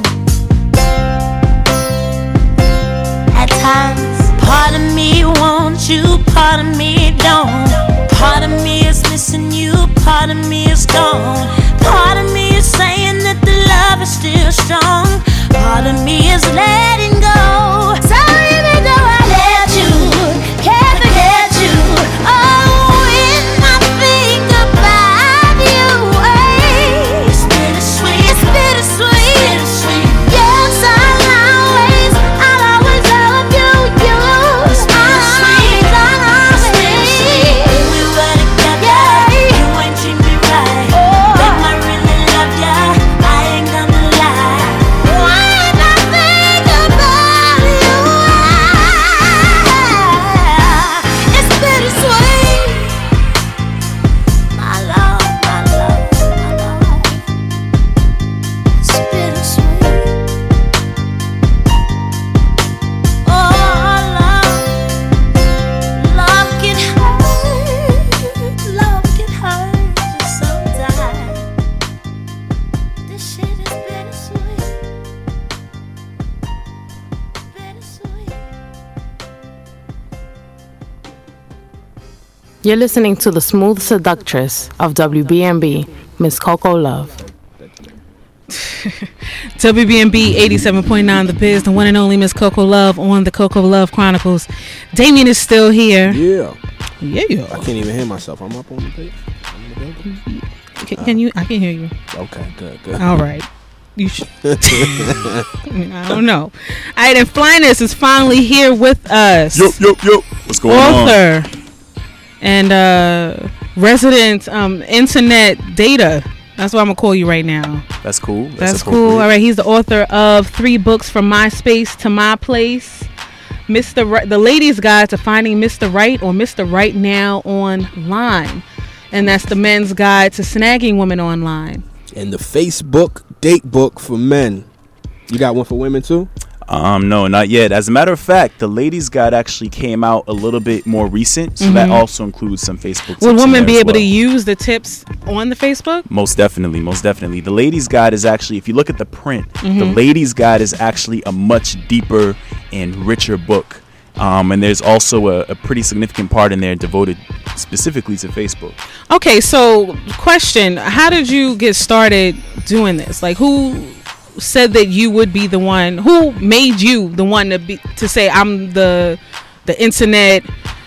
At times, part of me wants you, part of me don't. Part of me is missing you, part of me is gone. Part of me is saying that the love is still strong. Part of me is letting go. So even though I let you, can't forget you. Oh, when I think about you, eh, it's bittersweet, it's bittersweet, it's bittersweet. Yes, I'll always, I'll always love you, you. It's bittersweet, I'll always, it's bittersweet. When we were together, you ain't treat me right. Damn, I really love ya, I ain't gonna lie. When I think about you, it's bittersweet. My love, my love, my love. It's bittersweet. Oh, love, love can hurt, love can hurt just sometimes. This shit is bittersweet, bittersweet. You're listening to the smooth seductress of W B M B, Miss Coco Love. W B M B eighty-seven point nine The Biz, the one and only Miss Coco Love on the Coco Love Chronicles. Damien is still here. Yeah. Yeah. I can't even hear myself. I'm up on the page. I'm in the building. Can, can you? I can hear you. Okay, good, good. All right. You should. I don't know. All right, and Flyness is finally here with us. Yo, yo, yo. What's going Author on? and uh, resident um, internet data. That's what I'm gonna call you right now. That's cool. That's, That's cool. All right, he's the author of three books, From MySpace to My Place, Mister Right, The Ladies Guide to Finding Mister Right or Mister Right Now Online, and that's the Men's Guide to Snagging Women Online. And the Facebook Date Book for Men. You got one for women too? Um, no, not yet. As a matter of fact, the Ladies Guide actually came out a little bit more recent, so mm-hmm. that also includes some Facebook tips. Will women be able well. to use the tips on the Facebook? Most definitely, most definitely. The Ladies Guide is actually, if you look at the print, mm-hmm. the Ladies Guide is actually a much deeper and richer book. Um, and there's also a, a pretty significant part in there devoted specifically to Facebook. Okay, so question, how did you get started doing this? Like, who said that you would be the one? Who made you the one to be to say I'm the the internet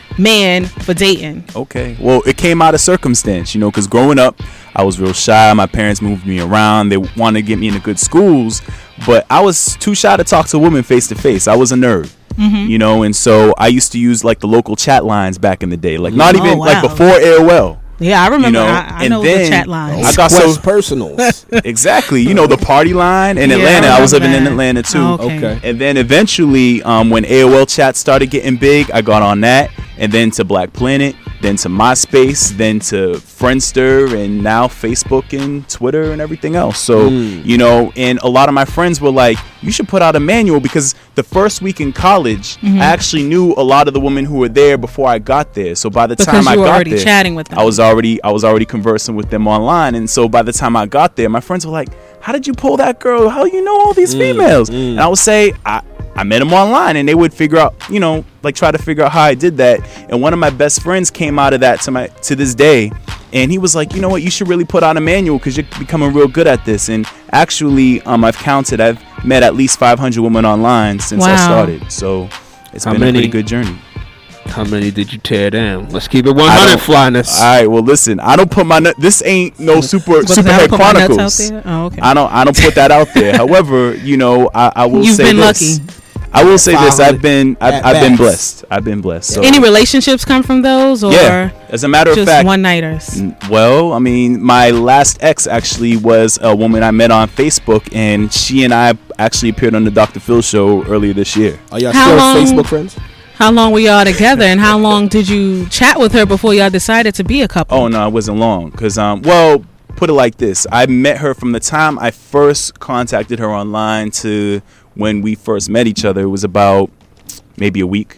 man for dating? Okay, well, it came out of circumstance, you know, because growing up, I was real shy. My parents moved me around. They wanted to get me into good schools, but I was too shy to talk to women face to face. I was a nerd. Mm-hmm. You know, and so I used to use like the local chat lines back in the day, like not oh, even wow. like before A O L. Yeah, I remember. You know, I, I and know then the chat lines. I got so personals. Exactly. You know, the party line in yeah, Atlanta. I, I was living that. in Atlanta too. Oh, okay. okay. And then eventually, um, when A O L chat started getting big, I got on that, and then to Black Planet, then to MySpace, then to Friendster, and now Facebook and Twitter and everything else. So, mm. you know, and a lot of my friends were like, you should put out a manual, because the first week in college, mm-hmm. I actually knew a lot of the women who were there before I got there. So by the because time I you were got already there, chatting with them. I was already I was already conversing with them online. And so by the time I got there, my friends were like, how did you pull that girl? How you know all these mm, females? Mm. And I would say, I I met them online, and they would figure out, you know, like try to figure out how I did that. And one of my best friends came out of that to my to this day, and he was like, you know what, you should really put out a manual, because you're becoming real good at this. And actually, um, I've counted, I've met at least five hundred women online since wow. I started. So it's how been many, a pretty good journey. How many did you tear down? Let's keep it one hundred, Flyness. All right, well, listen, I don't put my nut. This ain't no super Superhead Chronicles. Oh, okay. I don't. I don't put that out there. However, you know, I, I will You've say been this. lucky. I will say this. I've been. I've, I've been blessed. I've been blessed. So. Any relationships come from those, or yeah? As a matter of just fact, one nighters. Well, I mean, my last ex actually was a woman I met on Facebook, and she and I actually appeared on the Doctor Phil show earlier this year. Are y'all How still long- Facebook friends? How long were y'all together, and how long did you chat with her before y'all decided to be a couple? Oh no, it wasn't long. Cause um, well, put it like this: I met her from the time I first contacted her online to when we first met each other. It was about maybe a week.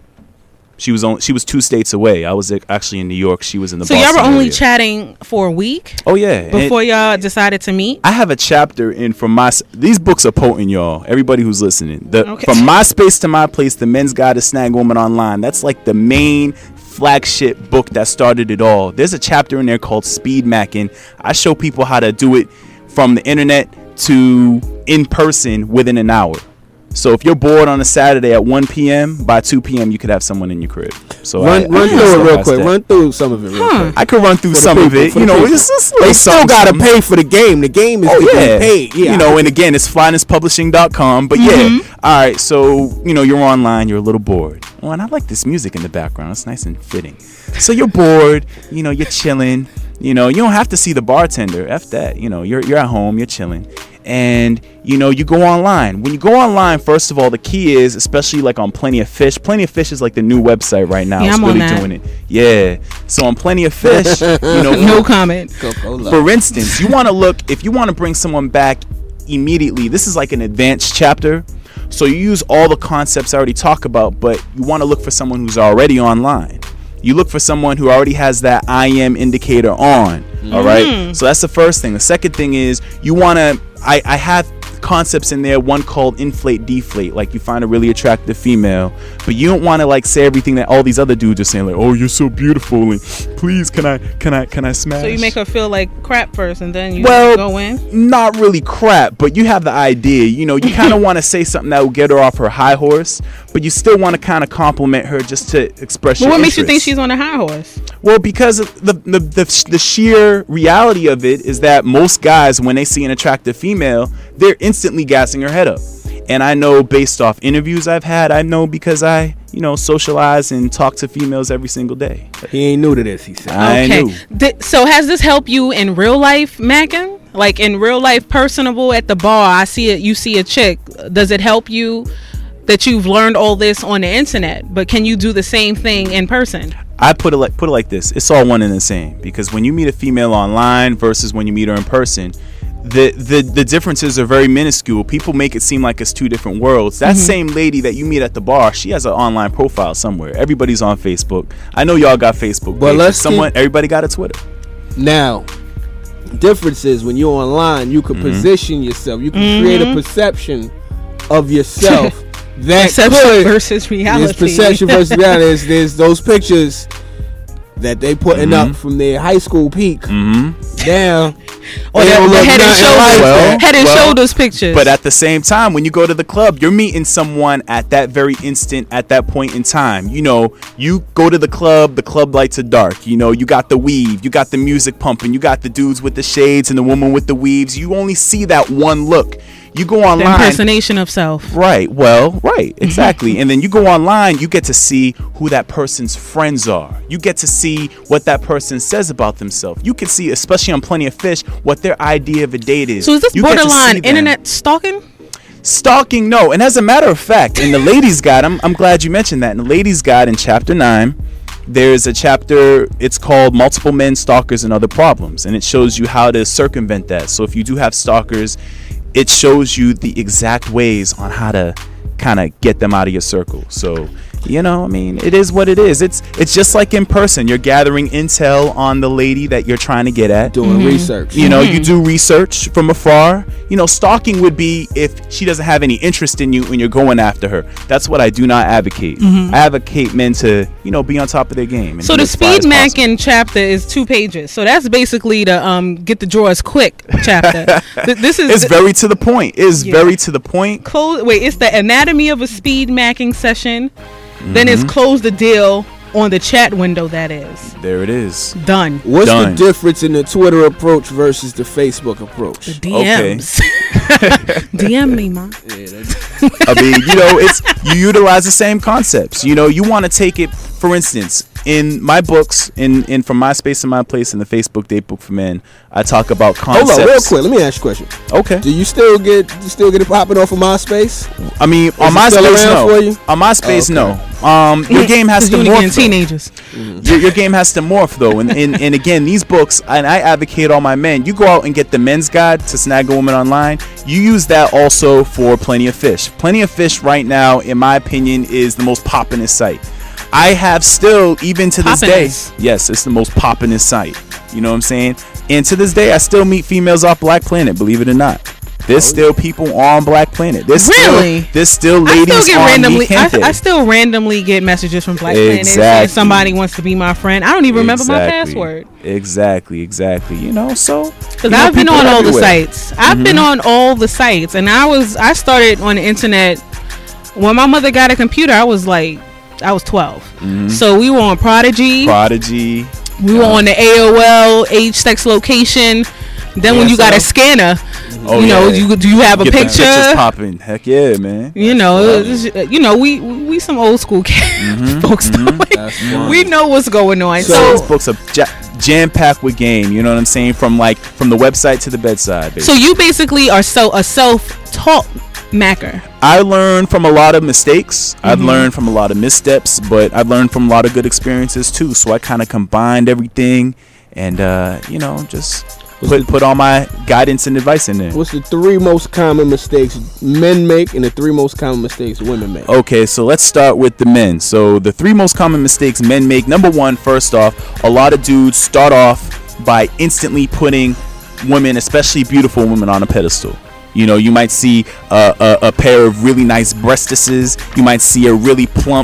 She was on. She was two states away. I was actually in New York. She was in the. So Boston y'all were only area. Chatting for a week. Oh yeah. Before and y'all decided to meet. I have a chapter in from my. These books are potent, y'all. Everybody who's listening. The Okay. From MySpace to My Place, the Men's Guide to Snag Woman Online. That's like the main flagship book that started it all. There's a chapter in there called Speed Macking. I show people how to do it from the internet to in person within an hour. So if you're bored on a Saturday at one p.m., by two p.m. you could have someone in your crib. So run, I, run I through it real quick. Run through some of it real Huh. quick. I could run through For the some of people, it. for You the know, people. it's just They like still something, gotta something. pay for the game. The game is Oh getting yeah. paid. Yeah, You know, and again, it's flyness publishing dot com. But Mm-hmm. yeah, all right. So you know, you're online. You're a little bored. Oh, and I like this music in the background. It's nice and fitting. So you're bored. You know, you're chilling. You know, you don't have to see the bartender. F that. You know, you're you're at home. You're chilling. And you know, you go online. When you go online, first of all, the key is, especially like on Plenty of Fish. Plenty of Fish is like the new website right now. Yeah, it's I'm on really that. doing it. Yeah. So on Plenty of Fish, you know, No comment. for instance, you want to look, if you want to bring someone back immediately, this is like an advanced chapter. So you use all the concepts I already talk about, but you want to look for someone who's already online. You look for someone who already has that I am indicator on. Mm. All right. So that's the first thing. The second thing is you want to, I, I have concepts in there, one called inflate deflate. Like you find a really attractive female, but you don't want to like say everything that all these other dudes are saying, like, oh, you're so beautiful, and please can I can I can I smash. So you make her feel like crap first, and then you well, go in. Not really crap, but you have the idea. You know, you kind of want to say something that will get her off her high horse, but you still want to kind of compliment her just to express But your what makes you think interest. she's on a high horse? Well, because of the, the the the sheer reality of it is that most guys, when they see an attractive female, they're instantly gassing her head up. And I know based off interviews I've had, I know because I, you know, socialize and talk to females every single day. He ain't new to this, he said. I Okay. knew. Th- so has this helped you in real life, Mackin? Like in real life, personable at the bar, I see it. You see a chick. Does it help you that you've learned all this on the internet? But can you do the same thing in person? I put it like put it like this: it's all one and the same. Because when you meet a female online versus when you meet her in person, the the the differences are very minuscule. People make it seem like it's two different worlds. That Mm-hmm. same lady that you meet at the bar, she has an online profile somewhere. Everybody's on Facebook. I know y'all got Facebook, But pages. let's someone, keep- everybody got a Twitter. Now, difference is when you're online, you can Mm-hmm. position yourself. You can create a perception of yourself that Perception could. versus reality. There's perception versus reality. There's, there's those pictures that they putting Mm-hmm. up from their high school peak. Mm-hmm. Now, Or they the, don't the look head and nothing shoulders, like Well, head and well, shoulders pictures. But at the same time, when you go to the club, you're meeting someone at that very instant, at that point in time. You know, you go to the club, the club lights are dark. You know, you got the weave, you got the music pumping, you got the dudes with the shades and the woman with the weaves. You only see that one look. You go the online. impersonation of self. Right. Well, right. Exactly. And then you go online, you get to see who that person's friends are. You get to see what that person says about themselves. You can see, especially on Plenty of Fish, what their idea of a date is. So is this You get to see borderline them. internet stalking? Stalking? No. And as a matter of fact, in the Ladies Guide, I'm, I'm glad you mentioned that. In the Ladies Guide, in chapter nine, there's a chapter, it's called Multiple Men, Stalkers, and Other Problems. And it shows you how to circumvent that. So if you do have stalkers, it shows you the exact ways on how to kind of get them out of your circle. So, you know, I mean, it is what it is. It's it's just like in person. You're gathering intel on the lady that you're trying to get at. doing research. You know, you do research from afar. You know, stalking would be if she doesn't have any interest in you and you're going after her. That's what I do not advocate. I advocate men to, you know, be on top of their game. and So be the as fly speed as possible. macking chapter is two pages. So that's basically the um get the drawers quick chapter. Th- this is It's very to the point. It's Yeah. very to the point. close. Wait, it's the anatomy of a speed macking session. Then Mm-hmm. it's close the deal on the chat window. That is There it is. done. What's Done. the difference in the Twitter approach versus the Facebook approach? D Ms. D M me, man. I mean, you know, it's you utilize the same concepts. You know, you want to take it, for instance, in my books, in, in From My Space and My Place, in the Facebook Date Book for Men, I talk about Hold concepts. on, real quick. Let me ask you a question. Okay. Do you still get you still get it popping off of MySpace? I mean, on it my still space, around no. for you? On my space, Oh, okay. no. Um, your game has to Because you only morph. getting though. teenagers. Your, your game has to morph though, and, and and again, these books, and I advocate all my men. You go out and get the men's guide to snag a woman online. You use that also for Plenty of Fish. Plenty of Fish right now, in my opinion, is the most poppin'est site. I have still, even to this day, Poppin'est. yes, it's the most poppin'est site. You know what I'm saying? And to this day, I still meet females off Black Planet. Believe it or not. There's still people on Black Planet. There's Really? Still, there's still I ladies still get on randomly. I, Mikente. I still randomly get messages from Black Planet Exactly. saying somebody wants to be my friend. I don't even remember my Exactly. password. Exactly, exactly. You know, so Because you know, I've been people on are all the everywhere. sites. I've been on all the sites, and I was I started on the internet when my mother got a computer. I was like, I was twelve. So we were on Prodigy. Prodigy. we were on the A O L age sex location. Then when Yeah, you got so- a scanner, Oh, you know, yeah. you do you have a Get the picture? pictures popping. Heck yeah, man. You know, it's- you know, we we some old school folks. That's fine. We know what's going on. So, So, these books are ja- jam packed with game. You know what I'm saying? From like from the website to the bedside. so Basically. you basically are so a self-taught macker. I learned from a lot of mistakes. I've Mm-hmm. learned from a lot of missteps, but I've learned from a lot of good experiences too. So I kind of combined everything, and uh, you know, just put put all my guidance and advice in there. What's the three most common mistakes men make and the three most common mistakes women make? Okay, so let's start with the men. So the three most common mistakes men make. Number one, first off, a lot of dudes start off by instantly putting women, especially beautiful women, on a pedestal. You know, you might see a, a, a pair of really nice breastises. You might see a really plump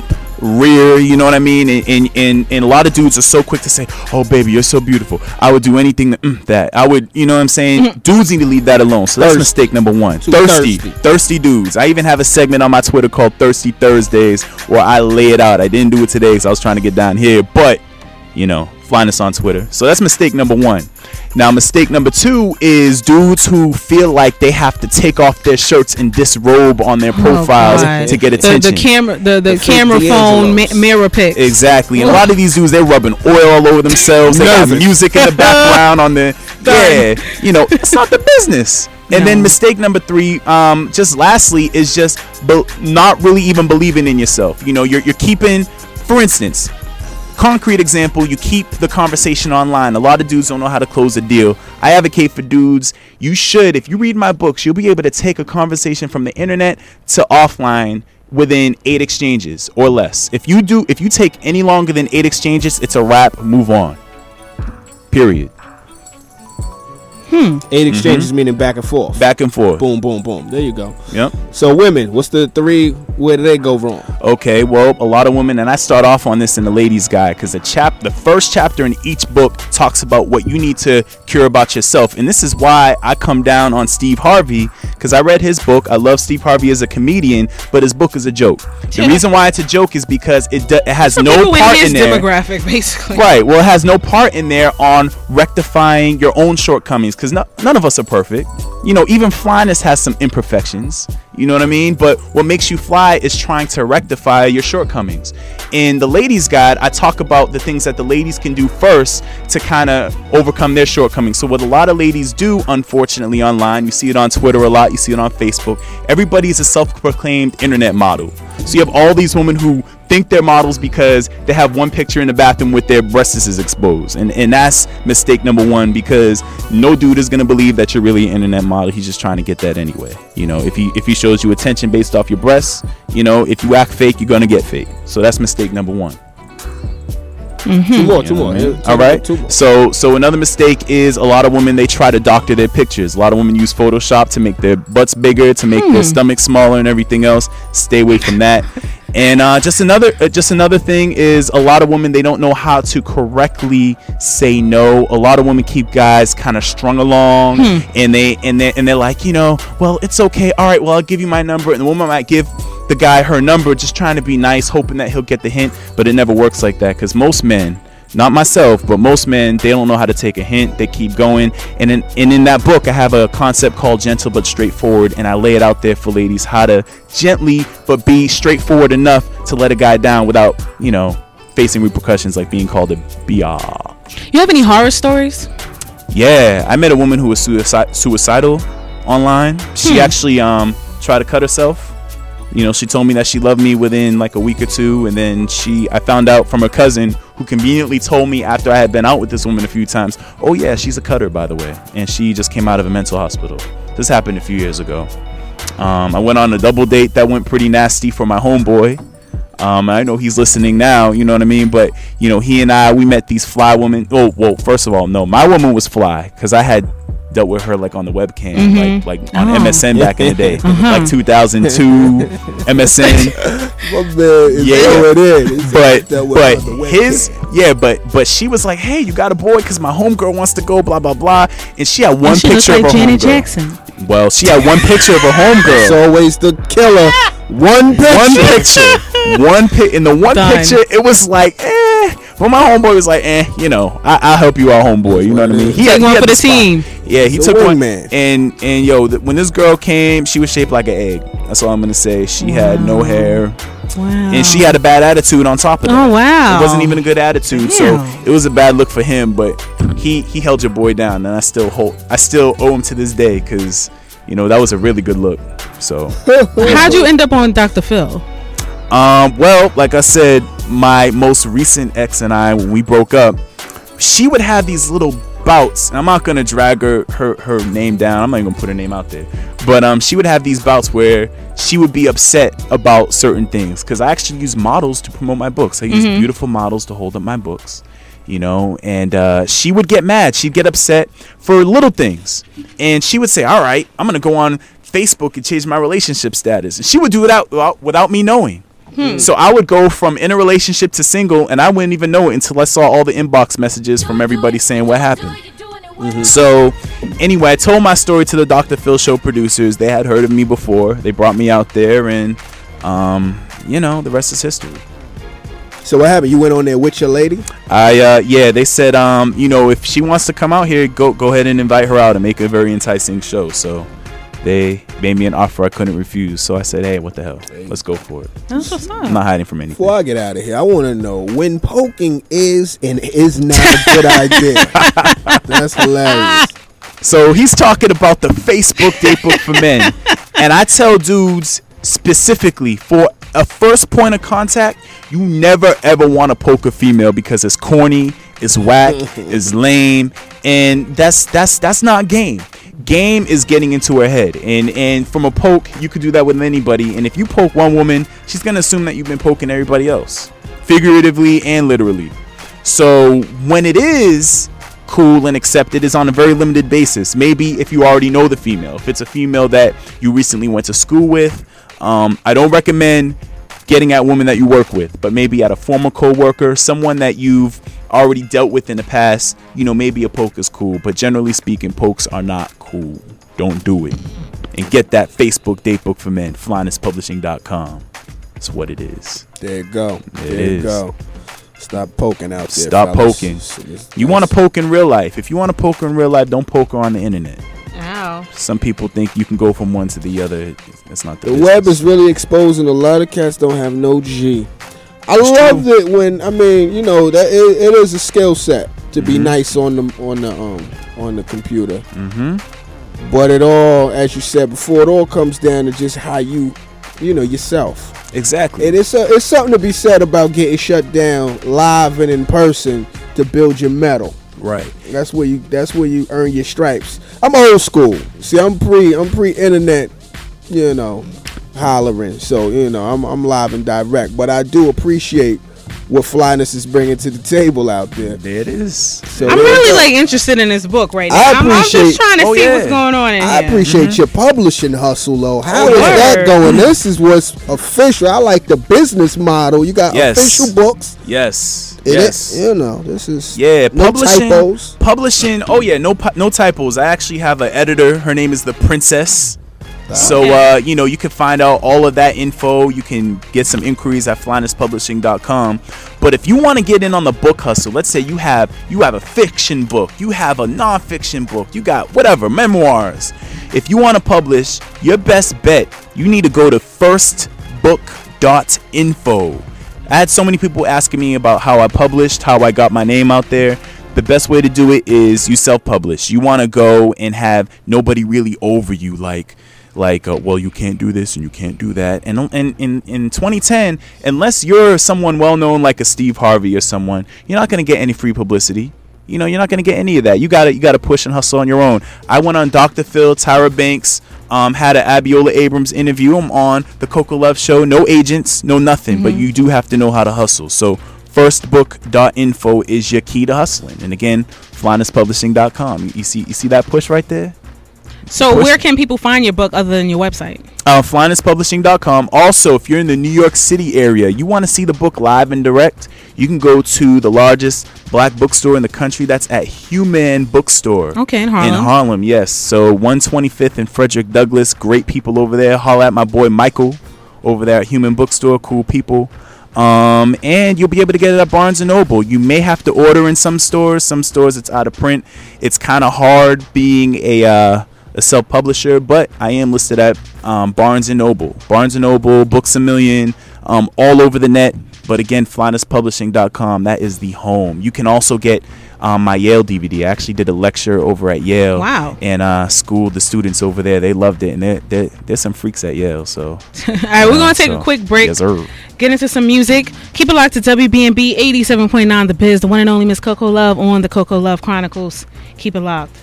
rear, you know what I mean? And, and and and a lot of dudes are so quick to say, "Oh, baby, you're so beautiful. I would do anything that, mm, that I would," you know what I'm saying? Mm-hmm. Dudes need to leave that alone. So that's Thirsty. mistake number one. Too Thirsty. thirsty. Thirsty dudes. I even have a segment on my Twitter called Thirsty Thursdays where I lay it out. I didn't do it today because I was trying to get down here, but you know, find us on Twitter. So that's mistake number one. Now, mistake number two is dudes who feel like they have to take off their shirts and disrobe on their profiles God. to get The, attention. the camera, the, the, The camera freak phone mi- D'Angelos. mirror pics. Exactly. And a lot of these dudes, they're rubbing oil all over themselves. They got Nervous. music in the background on the, yeah, you know, it's not the business. And No. then mistake number three, um, just lastly, is just be- not really even believing in yourself. You know, you're you're keeping, for instance, concrete example, you keep the conversation online. A lot of dudes don't know how to close a deal. I advocate for dudes, you should, if you read my books, you'll be able to take a conversation from the internet to offline within eight exchanges or less. If you do, if you take any longer than eight exchanges, it's a wrap. Move on. Period. Hmm. Eight exchanges meaning back and forth. Back and forth. Boom, boom, boom. There you go. Yep. So women, what's the three? Where do they go wrong? Okay, well, a lot of women, and I start off on this in the ladies' guide because the chap, the first chapter in each book talks about what you need to cure about yourself, and this is why I come down on Steve Harvey, because I read his book. I love Steve Harvey as a comedian, but his book is a joke. The reason why it's a joke is because it do, it has For no people part in his in there. demographic, basically. Right. Well, it has no part in there on rectifying your own shortcomings because no, none of us are perfect. You know, even flyness has some imperfections. You know what I mean? But what makes you fly is trying to rectify your shortcomings. In the ladies' guide, I talk about the things that the ladies can do first to kind of overcome their shortcomings. So what a lot of ladies do, unfortunately, online, you see it on Twitter a lot, you see it on Facebook. Everybody is a self-proclaimed internet model. So you have all these women who think they're models because they have one picture in the bathroom with their breasts is exposed, and and that's mistake number one, because no dude is gonna believe that you're really an internet model. He's just trying to get that anyway. You know, if he if he shows you attention based off your breasts, you know, if you act fake, you're gonna get fake. So that's mistake number one. Mm-hmm. Two more, You two know more. what I mean? Yeah, two All more, right. two more. So so another mistake is a lot of women, they try to doctor their pictures. A lot of women use Photoshop to make their butts bigger, to make Hmm. their stomach smaller, and everything else. Stay away from that. And uh, just another uh, just another thing is a lot of women, they don't know how to correctly say no. A lot of women keep guys kind of strung along, Hmm. and they and they and they're like, you know, well, it's okay. All right, well, I'll give you my number, and the woman might give the guy her number, just trying to be nice, hoping that he'll get the hint. But it never works like that, because most men, not myself, but most men, they don't know how to take a hint. They keep going. And in, and in that book, I have a concept called gentle but straightforward, and I lay it out there for ladies, how to gently but be straightforward enough to let a guy down without, you know, facing repercussions like being called a B R. You have any horror stories? Yeah, I met a woman who was suicide, suicidal online. She Hmm. actually um tried to cut herself. You know, she told me that she loved me within like a week or two, and then she, I found out from her cousin, who conveniently told me after I had been out with this woman a few times, oh yeah, she's a cutter, by the way, and she just came out of a mental hospital. This happened a few years ago. Um, I went on a double date that went pretty nasty for my homeboy. Um, I know he's listening now, you know what I mean? But, you know, he and I, we met these fly women. Oh, well, first of all, no, my woman was fly, because I had dealt with her like on the webcam, Mhm. like like on Oh. M S N back in the day, Uh-huh. like two thousand two M S N. My man is Yeah. going in. He said But that was but on the his webcam. yeah, but but she was like, hey, you got a boy? Because my homegirl wants to go, blah blah blah, and she had one And she looks picture like of her Janet homegirl. Jackson. Well, she had one picture of her homegirl. It's always the killer. One picture. One picture, one pic. In the one Done. picture, it was like, eh. But my homeboy was like, eh, you know, I, I'll help you out, homeboy. You know what I mean? He Take he one for the spot. team. Yeah, he He's took a one. wingman. And and yo, th- when this girl came, she was shaped like an egg. That's all I'm gonna say. She had no hair, Wow. and she had a bad attitude on top of that. Oh wow. It wasn't even a good attitude, so Damn. it was a bad look for him. But he he held your boy down, and I still hold, I still owe him to this day, because you know that was a really good look. So, How'd you end up on Doctor Phil? um, well, like I said, my most recent ex and I, when we broke up, she would have these little bouts, and I'm not gonna drag her her her name down. I'm not even gonna put her name out there, but um, she would have these bouts where she would be upset about certain things, because I actually use models to promote my books. I use Mhm. beautiful models to hold up my books, you know, and uh, she would get mad. She'd get upset for little things, and she would say, all right, I'm gonna go on Facebook and change my relationship status, and she would do it out without, without me knowing. Hmm. So I would go from in a relationship to single, and I wouldn't even know it until I saw all the inbox messages from everybody saying what happened. Mm-hmm. So anyway, I told my story to the Doctor Phil Show producers. They had heard of me before. They brought me out there, and um, you know, the rest is history. So what happened? You went on there with your lady? I uh, yeah, they said um, you know, if she wants to come out here, go go ahead and invite her out and make it a very enticing show. So they made me an offer I couldn't refuse. So I said, hey, what the hell? Let's go for it. That's what's up. I'm not hiding from anything. Before I get out of here, I want to know when poking is and is not a good idea. That's hilarious. So he's talking about the Facebook date book for men. And I tell dudes specifically, for a first point of contact, you never ever want to poke a female because it's corny, it's whack, it's lame, and that's that's that's not game. Game is getting into her head, and and from a poke, you could do that with anybody. And if you poke one woman, she's gonna assume that you've been poking everybody else, figuratively and literally. So when it is cool and accepted, is on a very limited basis. Maybe if you already know the female, if it's a female that you recently went to school with. um, I don't recommend getting at women that you work with, but maybe at a former co-worker, someone that you've already dealt with in the past. You know, maybe a poke is cool, but generally speaking, pokes are not cool. Don't do it. And get that Facebook date book for men, flyness publishing dot com. That's what it is. There you go. There there it you is. go. Stop poking out there. Stop fellas. poking. So this- You want to poke in real life. If you want to poke her in real life, don't poke her on the internet. Ow. Some people think you can go from one to the other. That's not the The business. web is really exposing a lot of cats don't have no G. I It's love true. it when I mean, you know, that it, it is a skill set to be Mhm. nice on the on the um on the computer. Mm-hmm. But it all, as you said before, it all comes down to just how you, you know, yourself. Exactly. And it's a, it's something to be said about getting shut down live and in person to build your mettle. Right. That's where you that's where you earn your stripes. I'm old school. See, I'm pre I'm pre-internet, you know, hollering. So, you know, I'm I'm live and direct, but I do appreciate what Flyness is bringing to the table out there. There it is. So I'm there you really go. like interested in this book right now. I I'm, I'm appreciate- just trying to Oh, see yeah. what's going on in I here. appreciate Mhm. your publishing hustle, though. How Oh, is word. that going? This is what's official. I like the business model. You got Yes. official books. Yes. It yes. is- you know, this is Yeah, no publishing. typos. Publishing. Oh yeah, no pu- no typos. I actually have an editor. Her name is the Princess. So Okay. uh, you know, you can find out all of that info. You can get some inquiries at flyness publishing dot com. But if you want to get in on the book hustle, let's say you have you have a fiction book, you have a nonfiction book, you got whatever, memoirs. If you want to publish, your best bet, you need to go to first book dot info. I had so many people asking me about how I published, how I got my name out there. The best way to do it is you self-publish. You want to go and have nobody really over you, like, like, uh, well, you can't do this and you can't do that. And in in in twenty ten, unless you're someone well-known like a Steve Harvey or someone, you're not gonna get any free publicity. You know, you're not gonna get any of that. You gotta you gotta push and hustle on your own. I went on Doctor Phil, Tyra Banks, um, had an Abiola Abrams interview. I'm on the Coco Love Show. No agents, no nothing, Mm-hmm. but you do have to know how to hustle. So first book dot info is your key to hustling. And again, flyness publishing dot com. You, you see you see that push right there? So Push- where can people find your book other than your website? Uh, flyness publishing dot com. Also, if you're in the New York City area, you want to see the book live and direct, you can go to the largest black bookstore in the country. That's at Human Bookstore. Okay, in Harlem. In Harlem, yes. So one twenty-fifth and Frederick Douglass. Great people over there. Holla at my boy Michael over there at Human Bookstore. Cool people. Um, and you'll be able to get it at Barnes and Noble. You may have to order in some stores. Some stores it's out of print. It's kind of hard being a uh, a self-publisher, but I am listed at um, Barnes and Noble, Barnes and Noble, Books a Million, um, all over the net. But again, flyness publishing dot com, that is the home. You can also get um, my Yale D V D. I actually did a lecture over at Yale. Wow. And uh, schooled the students over there. They loved it, and they're, they're, there's some freaks at Yale. So, All right, we're gonna take so, a quick break. Yes, sir. Get into some music. Keep it locked to W B M B eighty-seven point nine The Biz, the one and only Miss Coco Love on the Coco Love Chronicles. Keep it locked.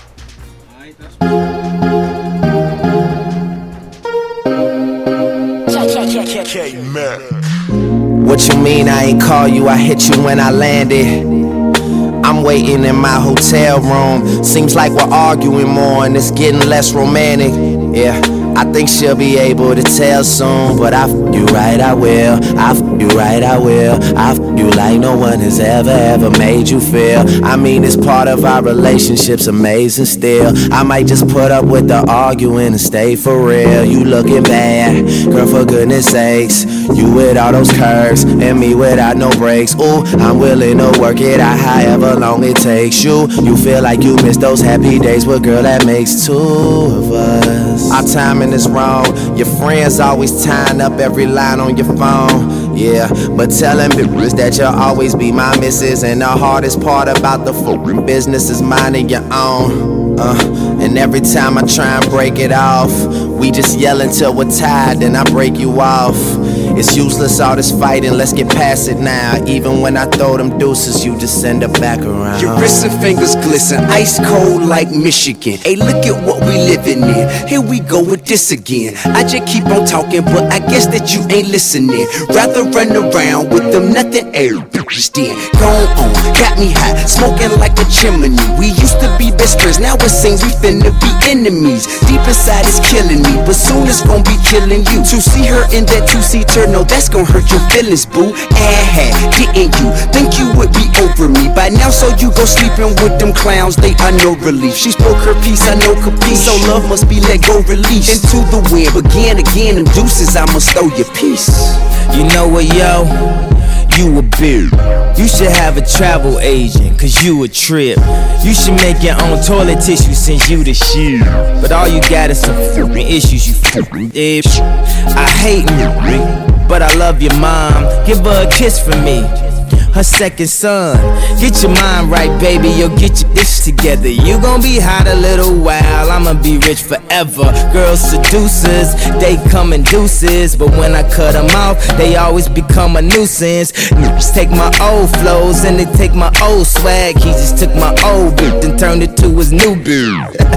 What you mean I ain't call you? I hit you when I landed. I'm waiting in my hotel room. Seems like we're arguing more and it's getting less romantic. Yeah, I think she'll be able to tell soon, but I f you right, I will. I f you right, I will. I f you like no one has ever, ever made you feel. I mean, it's part of our relationship's amazing still. I might just put up with the arguing and stay for real. You looking bad, girl, for goodness sakes. You with all those curves and me without no breaks. Ooh, I'm willing to work it out however long it takes you. You feel like you miss those happy days, but girl, that makes two of us. Our timing is wrong. Your friends always tying up every line on your phone. Yeah, but tell them bitches that you'll always be my missus. And the hardest part about the f***ing business is minding your own. Uh, and every time I try and break it off, we just yell until we're tired, then I break you off. It's useless all this fighting, let's get past it now. Even when I throw them deuces, you just send it back around. Your wrists and fingers glisten, ice cold like Michigan. Hey, look at what we living in. Here we go with this again. I just keep on talking, but I guess that you ain't listening. Rather run around with them nothing air then. Go on, got me hot, smoking like a chimney. We used to be best friends, now it seems we finna be enemies. Deep inside it's killing me, but soon it's gonna be killing you. To see her in that two-seater, no, that's gonna hurt your feelings, boo. Ah, didn't you think you would be over me by now? So you go sleeping with them clowns, they are no relief. She spoke her piece, I know capiche. So love must be let go, release into the wind. Again, again, them deuces, I must throw your piece. You know what, yo? You a beard. You should have a travel agent, cause you a trip. You should make your own toilet tissue since you the shit. But all you got is some f***ing issues, you f***ing bitch. I hate you, but I love your mom. Give her a kiss for me, her second son. Get your mind right, baby, you'll get your dish together. You gon' be hot a little while, I'ma be rich forever. Girls seducers, they come in deuces, but when I cut them off, they always become a nuisance. Niggas take my old flows and they take my old swag. He just took my old beat and turned it to his new beat.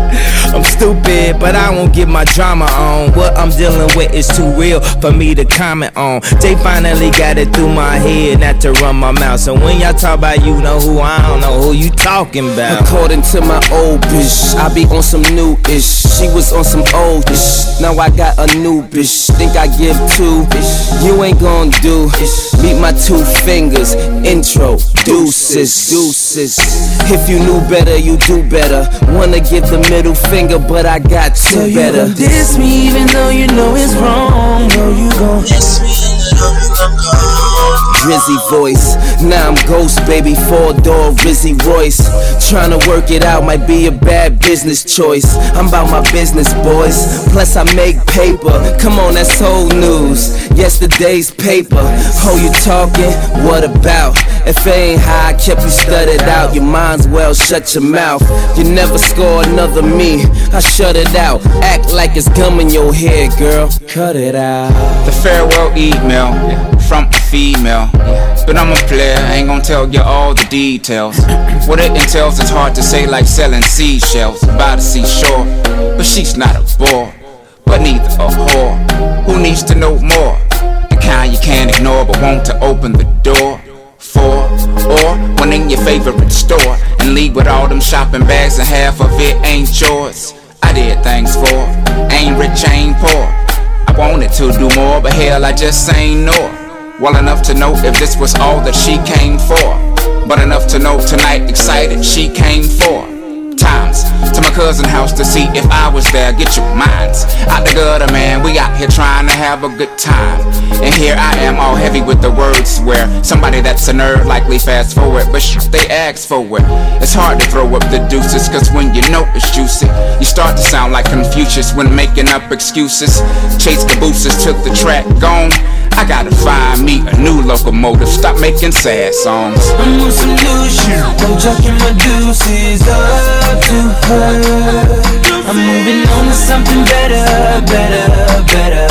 I'm stupid, but I won't get my drama on. What I'm dealing with is too real for me to comment on. They finally got it through my head not to run my mouth. So when y'all talk about you know who, I don't know who you talking about. According to my old bitch, I be on some new-ish. She was on some old-ish. Now I got a new bitch. Think I give two? You ain't gon' do. Meet my two fingers. Intro. Deuces. Deuces. If you knew better, you do better. Wanna give the middle finger, but I got two so better. You gon' diss me even though you know it's wrong. No, you gon' diss me even though you know. Drizzy voice, now I'm ghost baby, four door Rizzy Royce. Tryna work it out might be a bad business choice. I'm about my business, boys. Plus I make paper. Come on, that's old news. Yesterday's paper. Oh, you talking? What about? If it ain't how I kept you studied out, your mind's well shut your mouth. You never score another me. I shut it out. Act like it's gum in your head, girl. Cut it out. The farewell email from a female. But I'm a player, I ain't gon' tell you all the details. What it entails is hard to say, like selling seashells by the seashore. But she's not a bore, but neither a whore. Who needs to know more? The kind you can't ignore but want to open the door for. Or when in your favorite store and leave with all them shopping bags and half of it ain't yours. I did things for, ain't rich, ain't poor. I wanted to do more, but hell I just ain't know. Well enough to know if this was all that she came for, but enough to know tonight excited she came for. Times to my cousin's house to see if I was there. Get your minds out the gutter, man. We out here trying to have a good time, and here I am all heavy with the words where somebody that's a nerd likely fast forward, but sh they ask for it. It's hard to throw up the deuces, cause when you know it's juicy, you start to sound like Confucius when making up excuses. Chase Cabooses took the track, gone. I gotta find me a new locomotive. Stop making sad songs. I'm on some new shit. I'm chucking my deuces up to her. I'm moving on to something better, better, better.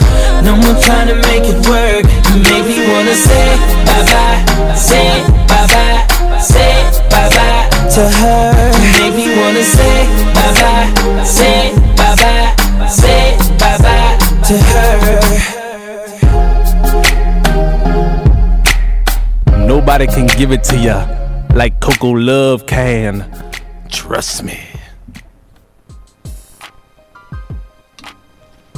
No more trying to make it work. You make me wanna say bye-bye, say bye-bye, say bye-bye to her. You make me wanna say bye-bye, say bye-bye, say bye-bye to her. Nobody can give it to ya like Coco Love can. Trust me.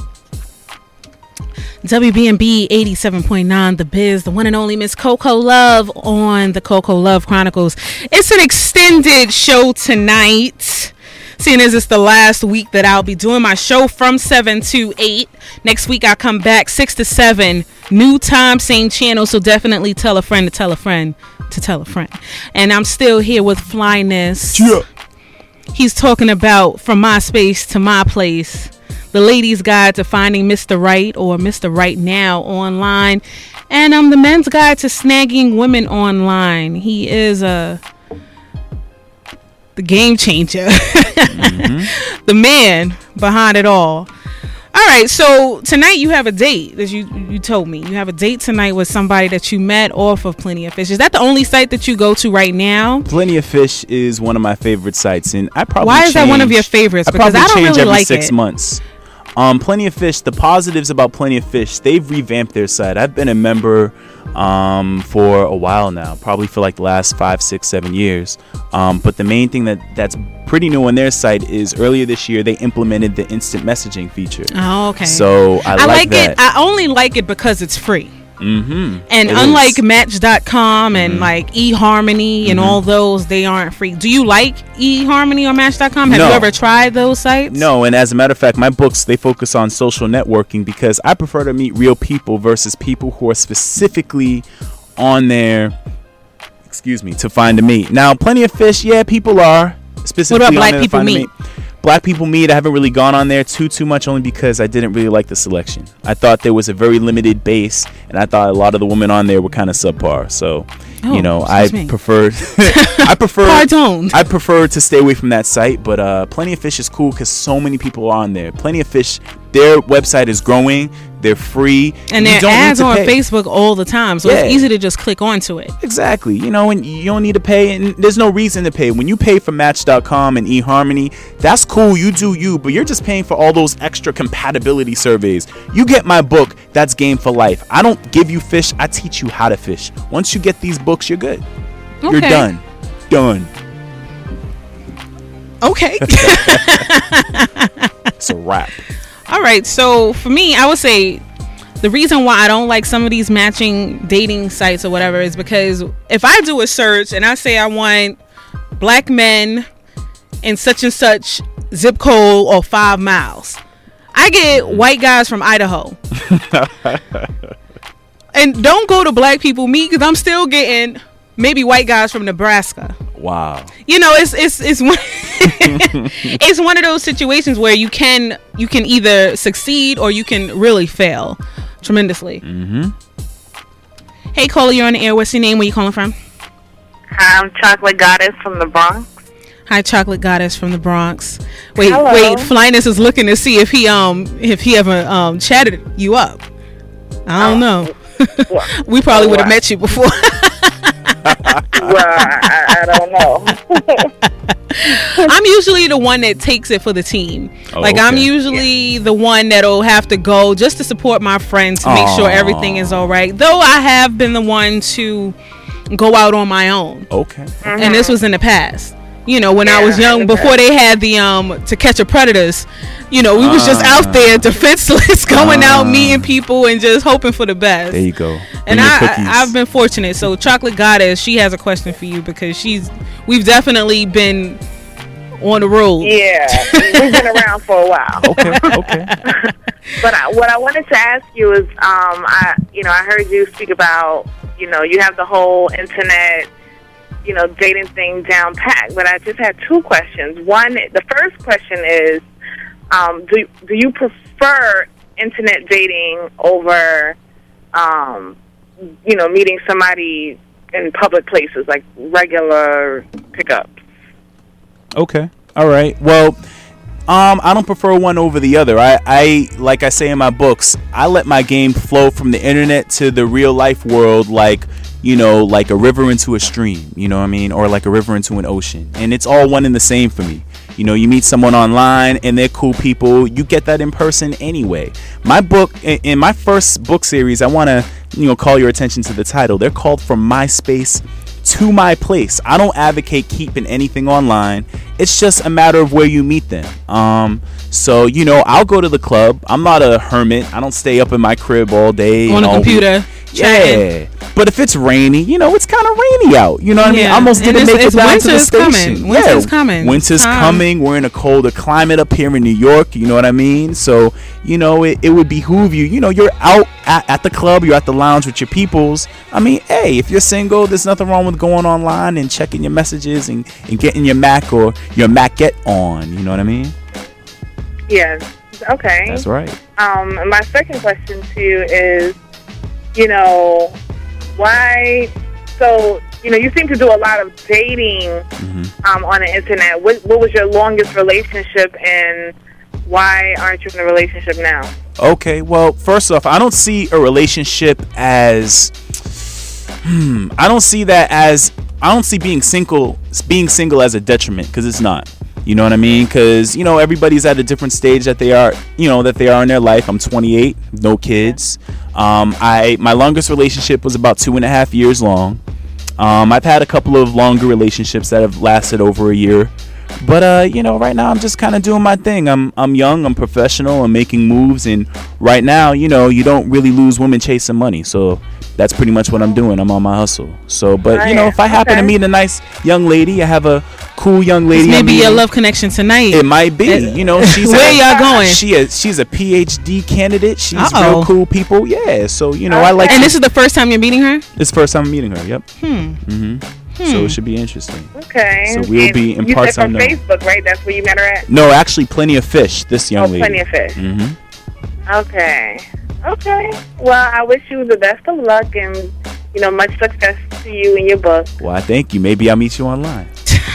W B M B eighty-seven point nine, The Biz, the one and only Miss Coco Love on the Coco Love Chronicles. It's an extended show tonight, seeing as it's the last week that I'll be doing my show from seven to eight. Next week I'll come back six to seven, new time, same channel, so definitely tell a friend to tell a friend to tell a friend. And I'm still here with Flyness. Yeah. He's talking about From My Space to My Place, the ladies' guide to finding Mister Right or Mister Right Now online, and um the men's guide to snagging women online. He is a uh, the game changer, mm-hmm. the man behind it all. All right, so tonight you have a date, as you you told me. You have a date tonight with somebody that you met off of Plenty of Fish. Is that the only site that you go to right now? Plenty of Fish is one of my favorite sites, and I probably Why is change, that one of your favorites? I Because probably I don't change really every like six it. months. Um, Plenty of Fish, the positives about Plenty of Fish, they've revamped their site. I've been a member um, for a while now, probably for like the last five, six, seven years. Um, but the main thing that, that's pretty new on their site is earlier this year, they implemented the instant messaging feature. Oh, okay. So I, I like, like that. it. I only like it because it's free. Mm-hmm. And It unlike is. Match dot com and Mhm. like eHarmony and Mhm. all those, they aren't free. Do you like eHarmony or Match dot com? Have No. you ever tried those sites? No, and as a matter of fact, my books, they focus on social networking because I prefer to meet real people versus people who are specifically on there, excuse me, to find a mate. Now, Plenty of Fish, yeah, people are specifically What about on Black there to People find a Meet? mate. Black People Meet, I haven't really gone on there too, too much only because I didn't really like the selection. I thought there was a very limited base, and I thought a lot of the women on there were kind of subpar. So, Oh, you know, I excuse me. preferred, I prefer, Pardon. I prefer to stay away from that site. But uh, Plenty of Fish is cool because so many people are on there. Plenty of Fish, their website is growing. They're free, And you there are don't need ads to on pay. Facebook all the time, so Yeah. it's easy to just click onto it. Exactly. You know, and you don't need to pay, and there's no reason to pay. When you pay for Match dot com and eHarmony, that's cool. You do you, but you're just paying for all those extra compatibility surveys. You get my book, that's game for life. I don't give you fish, I teach you how to fish. Once you get these books, you're good. You're Okay. done. Done. Okay. It's a wrap. All right, so for me, I would say the reason why I don't like some of these matching dating sites or whatever is because if I do a search and I say I want black men in such and such zip code or five miles, I get white guys from Idaho. And don't go to Black People Meet because I'm still getting maybe white guys from Nebraska. Wow. You know, it's it's it's one it's one of those situations where you can you can either succeed or you can really fail tremendously. Mm-hmm. Hey, Cola, you're on the air. What's your name? Where you calling from? Hi, I'm Chocolate Goddess from the Bronx. Hi, Chocolate Goddess from the Bronx. Wait, Hello. wait. Flyness is looking to see if he um if he ever um chatted you up. I don't know. We probably would have met you before. Well, I, I don't know. I'm usually the one that takes it for the team. Oh, like I'm okay. usually the one that'll have to go just to support my friends to make sure Aw. everything is all right. Though I have been the one to go out on my own. Okay. And this was in the past. You know, when I was Yeah, young, in the before they had the um To Catch a Predators, you know, we was just out there defenseless, going out meeting people and just hoping for the best. There you go. And Bring your I, cookies. I, I've been fortunate. So Chocolate Goddess, she has a question for you because she's, we've definitely been on the road. Yeah, we've been around for a while. Okay, okay. But I, what I wanted to ask you is, um, I, you know, I heard you speak about, you know, you have the whole internet, you know, dating thing down pat. But I just had two questions. One, the first question is, um, do do you prefer internet dating over, um, you know, meeting somebody in public places like regular pickups? Okay. All right. Well, um, I don't prefer one over the other. I, I, like I say in my books, I let my game flow from the internet to the real life world, like, you know, like a river into a stream, you know what I mean? Or like a river into an ocean. And it's all one and the same for me. You know, you meet someone online and they're cool people. You get that in person anyway. My book, in, in my first book series, I want to, you know, call your attention to the title. They're called From My Space to my place. I don't advocate keeping anything online. It's just a matter of where you meet them. Um, so, you know, I'll go to the club. I'm not a hermit. I don't stay up in my crib all day. On a computer. Yeah. But if it's rainy, you know, it's kind of rainy out. You know what yeah. I mean? I almost and didn't make it down to the station. Coming. Winter's yeah. coming. Winter's Time. coming. We're in a colder climate up here in New York. You know what I mean? So, you know, it, it would behoove you. You know, you're out at, at the club. You're at the lounge with your peoples. I mean, hey, if you're single, there's nothing wrong with going online and checking your messages and, and getting your Mac or your Macette on. You know what I mean? Yes. Okay. That's right. Um, my second question to you is, you know, why? So, you know, you seem to do a lot of dating mm-hmm. um, on the internet. What, what was your longest relationship, and why aren't you in a relationship now? Okay, well, first off, I don't see a relationship as. Hmm, I don't see that as. I don't see being single, being single as a detriment, because it's not. You know what I mean? Because, you know, everybody's at a different stage that they are, you know, that they are in their life. I'm twenty-eight, no kids. Um, I my longest relationship was about two and a half years long. Um, I've had a couple of longer relationships that have lasted over a year. But, uh, you know, right now I'm just kind of doing my thing. I'm I'm young, I'm professional, I'm making moves. And right now, you know, you don't really lose women chasing money. So that's pretty much what I'm doing. I'm on my hustle. So, but, oh, you know, yeah. if I happen okay. to meet a nice young lady, I have a cool young lady. This may be your love connection tonight. It might be. You know, she's where a, y'all going? She is. She's a P H D candidate. She's Uh-oh. real cool people. Yeah. So you know, okay. I like. And to, this is the first time you're meeting her? It's the first time I'm meeting her. Yep. Hmm. Mm-hmm. Hmm. So it should be interesting. Okay. So we'll and be in you parts said from unknown. Facebook, right? That's where you met her at? No, actually, Plenty of Fish. This young oh, lady. Plenty of Fish. Mm-hmm. Okay. Okay. Well, I wish you the best of luck and, you know, much success to you and your book. Well, I thank you. Maybe I'll meet you online.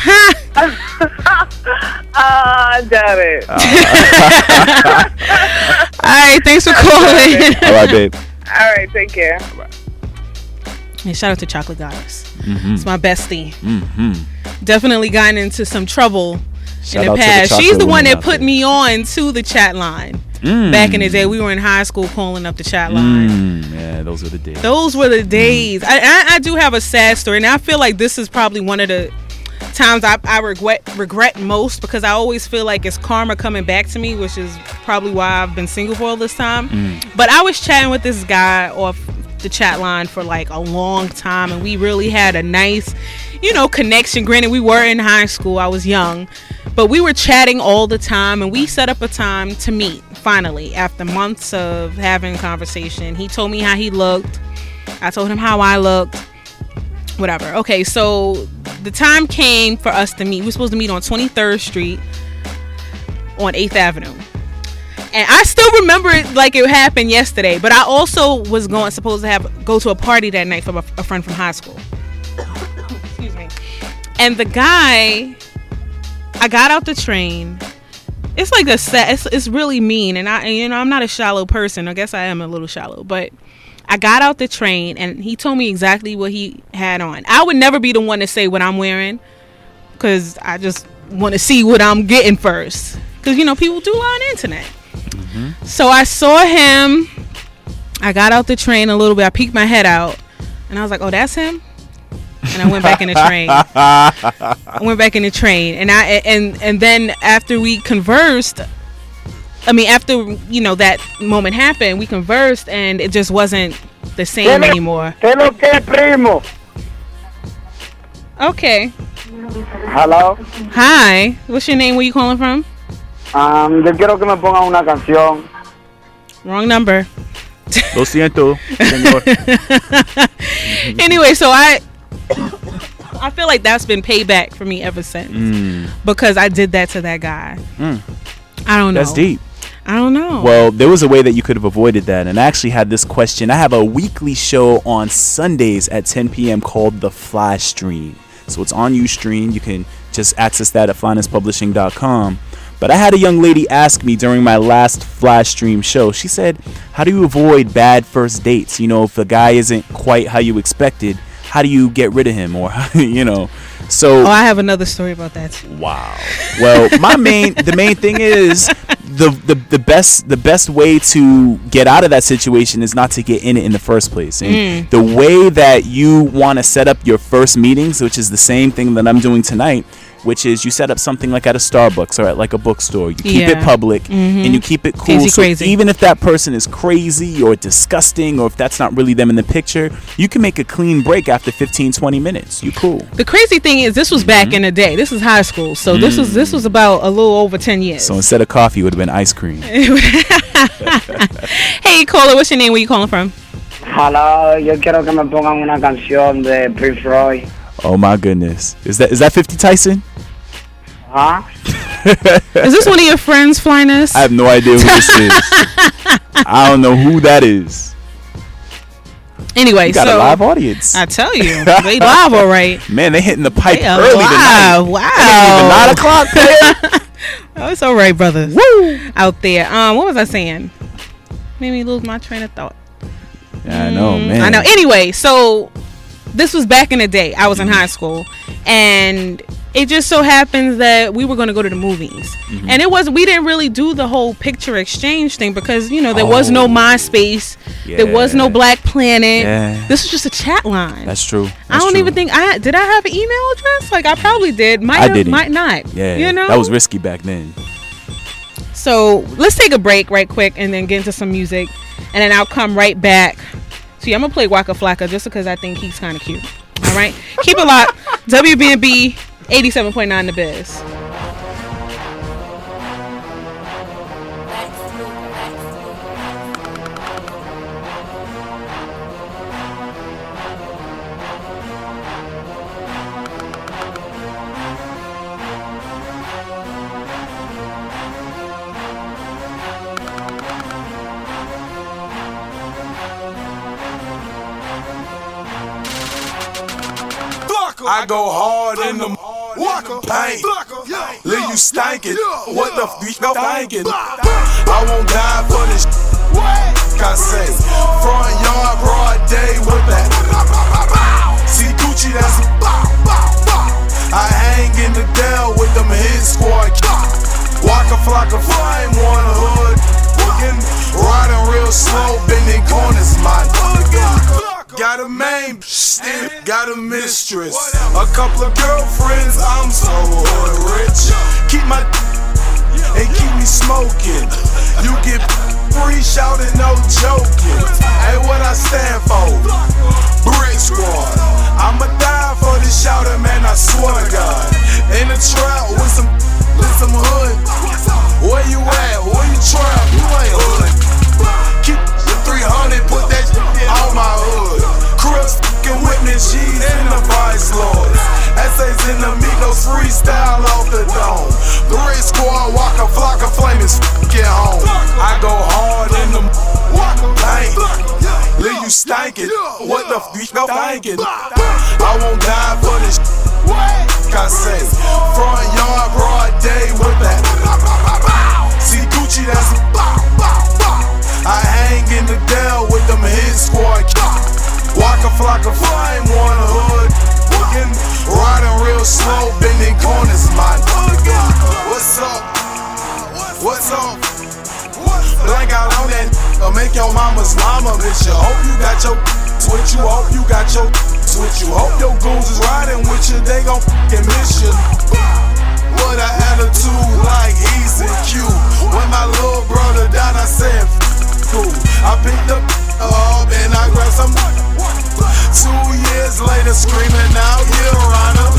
Ah, uh, doubt it. Uh, All right, thanks for calling. All right, babe. All right, take care. All right. Hey, shout out to Chocolate Goddess. Mm-hmm. It's my bestie. Mm-hmm. Definitely gotten into some trouble Shout in out the to the past. chocolate She's the one woman that out put there. me on to the chat line. Mm. Back in the day, we were in high school calling up the chat line. Mm. Yeah, those were the days. Those were the days. Mm. I, I I do have a sad story, and I feel like this is probably one of the times I, I regret regret most, because I always feel like it's karma coming back to me, which is probably why I've been single for all this time. Mm. But I was chatting with this guy off the chat line for like a long time, and we really had a nice, you know, connection. Granted, we were in high school, I was young, but we were chatting all the time, and we set up a time to meet finally after months of having conversation. He told me how he looked, I told him how I looked, whatever. Okay, so the time came for us to meet. We were supposed to meet on twenty-third Street on eighth Avenue. And I still remember it like it happened yesterday. But I also was going supposed to have go to a party that night from a, a friend from high school. Excuse me. And the guy, I got out the train. It's like a set. It's, it's really mean. And I, you know, I'm not a shallow person. I guess I am a little shallow. But I got out the train, and he told me exactly what he had on. I would never be the one to say what I'm wearing, because I just want to see what I'm getting first. Because, you know, people do lie on the internet. Mm-hmm. So I saw him. I got out the train a little bit. I peeked my head out, and I was like, "Oh, that's him." And I went back in the train. I went back in the train, and I and and then after we conversed, I mean, after you know that moment happened, we conversed, and it just wasn't the same anymore. Okay. Hello. Hi. What's your name? Where you calling from? Um, yo quiero que me ponga una canción. Wrong number. Lo siento, señor. Anyway, so I I feel like that's been payback for me ever since. Mm. Because I did that to that guy. Mm. I don't know. That's deep. I don't know. Well, there was a way that you could have avoided that. And I actually had this question. I have a weekly show on Sundays at ten p.m. called The Fly Stream. So it's on Ustream. You can just access that at finance publishing dot com. But I had a young lady ask me during my last Fly Stream show. She said, how do you avoid bad first dates? You know, if a guy isn't quite how you expected, how do you get rid of him? Or, you know, so. Oh, I have another story about that too. Wow. Well, my main, the main thing is the, the the best the best way to get out of that situation is not to get in it in the first place. And Mm. the way that you want to set up your first meetings, which is the same thing that I'm doing tonight, which is you set up something like at a Starbucks or at like a bookstore. You keep it Yeah. public Mhm. and you keep it cool. Crazy, So crazy. even if that person is crazy or disgusting, or if that's not really them in the picture, you can make a clean break after fifteen, twenty minutes. You cool. The crazy thing is, this was back in the day. This is high school, so this was this was about a little over ten years. So instead of coffee, it would have been ice cream. Hey, caller, what's your name? Where you calling from? Hello, yo quiero que me pongan una canción de Prince Roy. Oh my goodness. Is that is that fifty Tyson? Huh? Is this one of your friends, Flyness? I have no idea who this is. I don't know who that is. Anyway, You got so a live audience. I tell you, they live all right. Man, they hitting the pipe They are early tonight. live. Wow. It ain't even nine o'clock, man. Oh, it's all right, brothers. Woo! Out there. Um, what was I saying? Made me lose my train of thought. Yeah, I know, Mm, man. I know. Anyway, so this was back in the day. I was in high school, and it just so happens that we were going to go to the movies, Mm-hmm. and it was we didn't really do the whole picture exchange thing because you know there was no MySpace, there was no Oh. Yeah. Black Planet. Yeah. This was just a chat line. That's true. I That's don't true. even think I did. I have an email address. Like I probably did. Might I have, didn't. might not. Yeah, you know that was risky back then. So let's take a break right quick and then get into some music, and then I'll come right back. See, I'm gonna play Waka Flocka just because I think he's kind of cute. All right, keep it locked. W B N B eighty-seven point nine The Biz. I go hard in the paint, leave you stankin'. What the f you thinking? I won't die for this. I say, front yard, broad day with that. See Gucci, that's. I hang in the Dell with them hit squad. Waka Flocka flame, one hood. Riding real slow, bending corners, my got a main, got a mistress, a couple of girlfriends, I'm so hood rich. Keep my and keep me smoking. You get free shouting, no joking. Hey, what I stand for? Brick Squad. I'ma die for this shouting, man, I swear to God. In the trap with some, with some hood. Where you at? Where you trap? You ain't hood. Keep the three hundred, put that shit on my hood. Crips f***ing with me, G's in the Vice Lords. Essays in the Migos, freestyle off the dome. Brick Squad, Waka Flocka, flaming f***ing home. I go hard in the paint, leave you stankin'. What the f*** you thinking? I won't die for this I say, front yard, broad day with that. See Gucci, that's. I hang in the Dell with them hit squad. Waka Flocka flame, one hood. Riding real slow, bending corners, my. What's up? What's up? Blank out on that. I'll make your mama's mama miss you. Hope you got your with you. Hope you got your with you. Hope your goons is riding with you. They gon' f***ing miss you. What a attitude like Easy Q. When my little brother died, I said, cool. I picked up up and I grabbed some. Two years later, screaming out, Your Honor.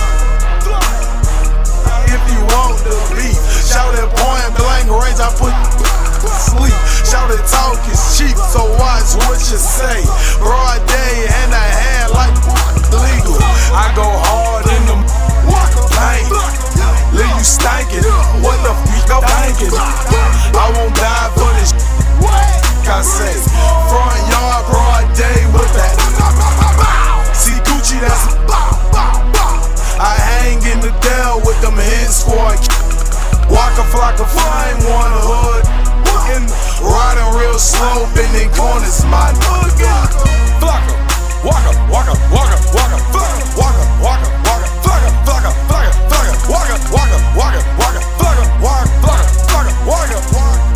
If you want the beat, shout it point blank range. I put sleep. Shout it talk is cheap, so watch what you say. Broad day and a hand like legal. I go hard in the paint, leave you stankin'. What the f you thinking? I won't die for this. I say, front yard, broad day with that. See Gucci, that's. I hang in the Dell with them hit squad. Waka Flocka flame, one hood. Riding real slow, bending corners, my. Flocka, Waka, Waka, Waka, Waka, Flocka, Waka, Waka, Waka, Flocka, Flocka, Flocka, Flocka, Waka, Waka, Waka, Waka, Flocka, Waka, Flocka, Flocka, Waka, Waka.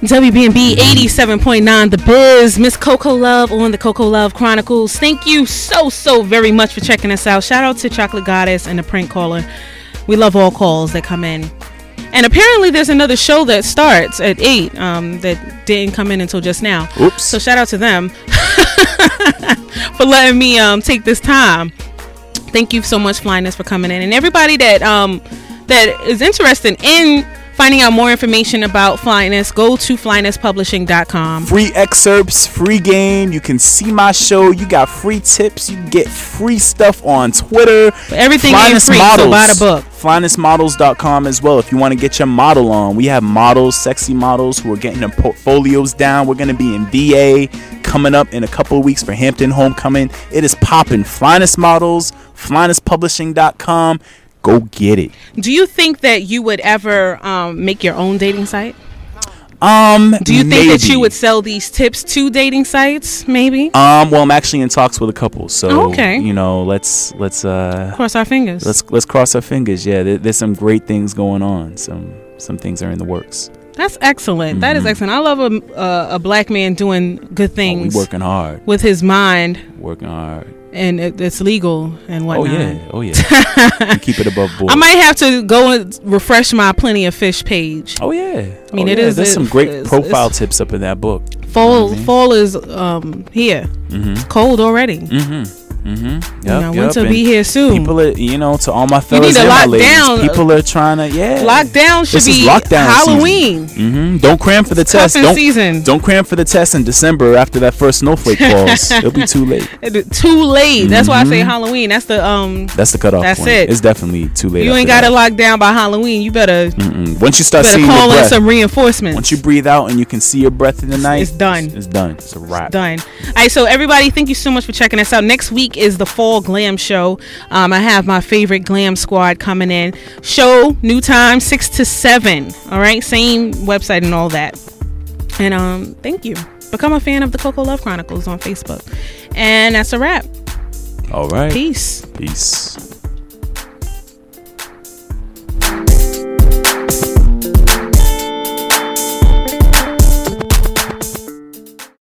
W B M B eighty-seven point nine The Biz, Miss Coco Love on the Coco Love Chronicles. Thank you so, so very much for checking us out. Shout out to Chocolate Goddess and the Prank Caller. We love all calls that come in. And apparently there's another show that starts at eight um, that didn't come in until just now. Oops. So shout out to them for letting me um, take this time. Thank you so much, Flyness, for coming in. And everybody that um, that is interested in finding out more information about Flyness, go to flyness publishing dot com. Free excerpts, free game. You can see my show. You got free tips. You can get free stuff on Twitter. But everything ain't free, so buy the book. flyness models dot com as well if you want to get your model on. We have models, sexy models who are getting their portfolios down. We're going to be in V A coming up in a couple of weeks for Hampton Homecoming. It is popping. Flyness Models, flyness publishing dot com. Go get it. Do you think that you would ever um, make your own dating site? Um, Do you think maybe. that you would sell these tips to dating sites? Maybe. Um, well, I'm actually in talks with a couple, so Oh, okay. you know, let's let's uh Cross our fingers. let's let's cross our fingers. Yeah, there, there's some great things going on. Some some things are in the works. That's excellent. That is excellent. I love a uh, a black man doing good Oh, things. we working hard. with his mind, Working hard. and it, it's legal and whatnot. Oh yeah, oh yeah. We keep it above board. I might have to go and refresh my Plenty of Fish page. Oh yeah. I mean, oh, it yeah. is. There's it- some great it's- profile it's- tips up in that book. Fall, fall is um here. Mhm. It's cold already. Mm-hmm. Mm-hmm. Yep, You know, yep. winter And be here soon. People are, you know, to all my You fellas need to and my lock ladies, down. people are trying to, yeah. Lockdown should This is be lockdown Halloween. Mm-hmm. Don't cram for the It's test. cuffing Don't season. don't cram for the test in December after that first snowflake falls. It'll be too late. It- Too late. That's why I say Mhm. Halloween. That's the um. That's the cutoff That's point. it. It's definitely too late. You ain't got after to lock down by Halloween. You better. that. Mm-mm. Once you start better seeing call your in breath, some reinforcements. once you breathe out and you can see your breath in the night, It's done. It's done. It's a wrap. Done. All right, so everybody, thank you so much for checking us out. Next week is the Fall Glam Show. Um, I have my favorite glam squad coming in. Show new time six to seven. All right, same website and all that. And um, thank you. Become a fan of the Coco Love Chronicles on Facebook. And that's a wrap. All right. Peace. Peace.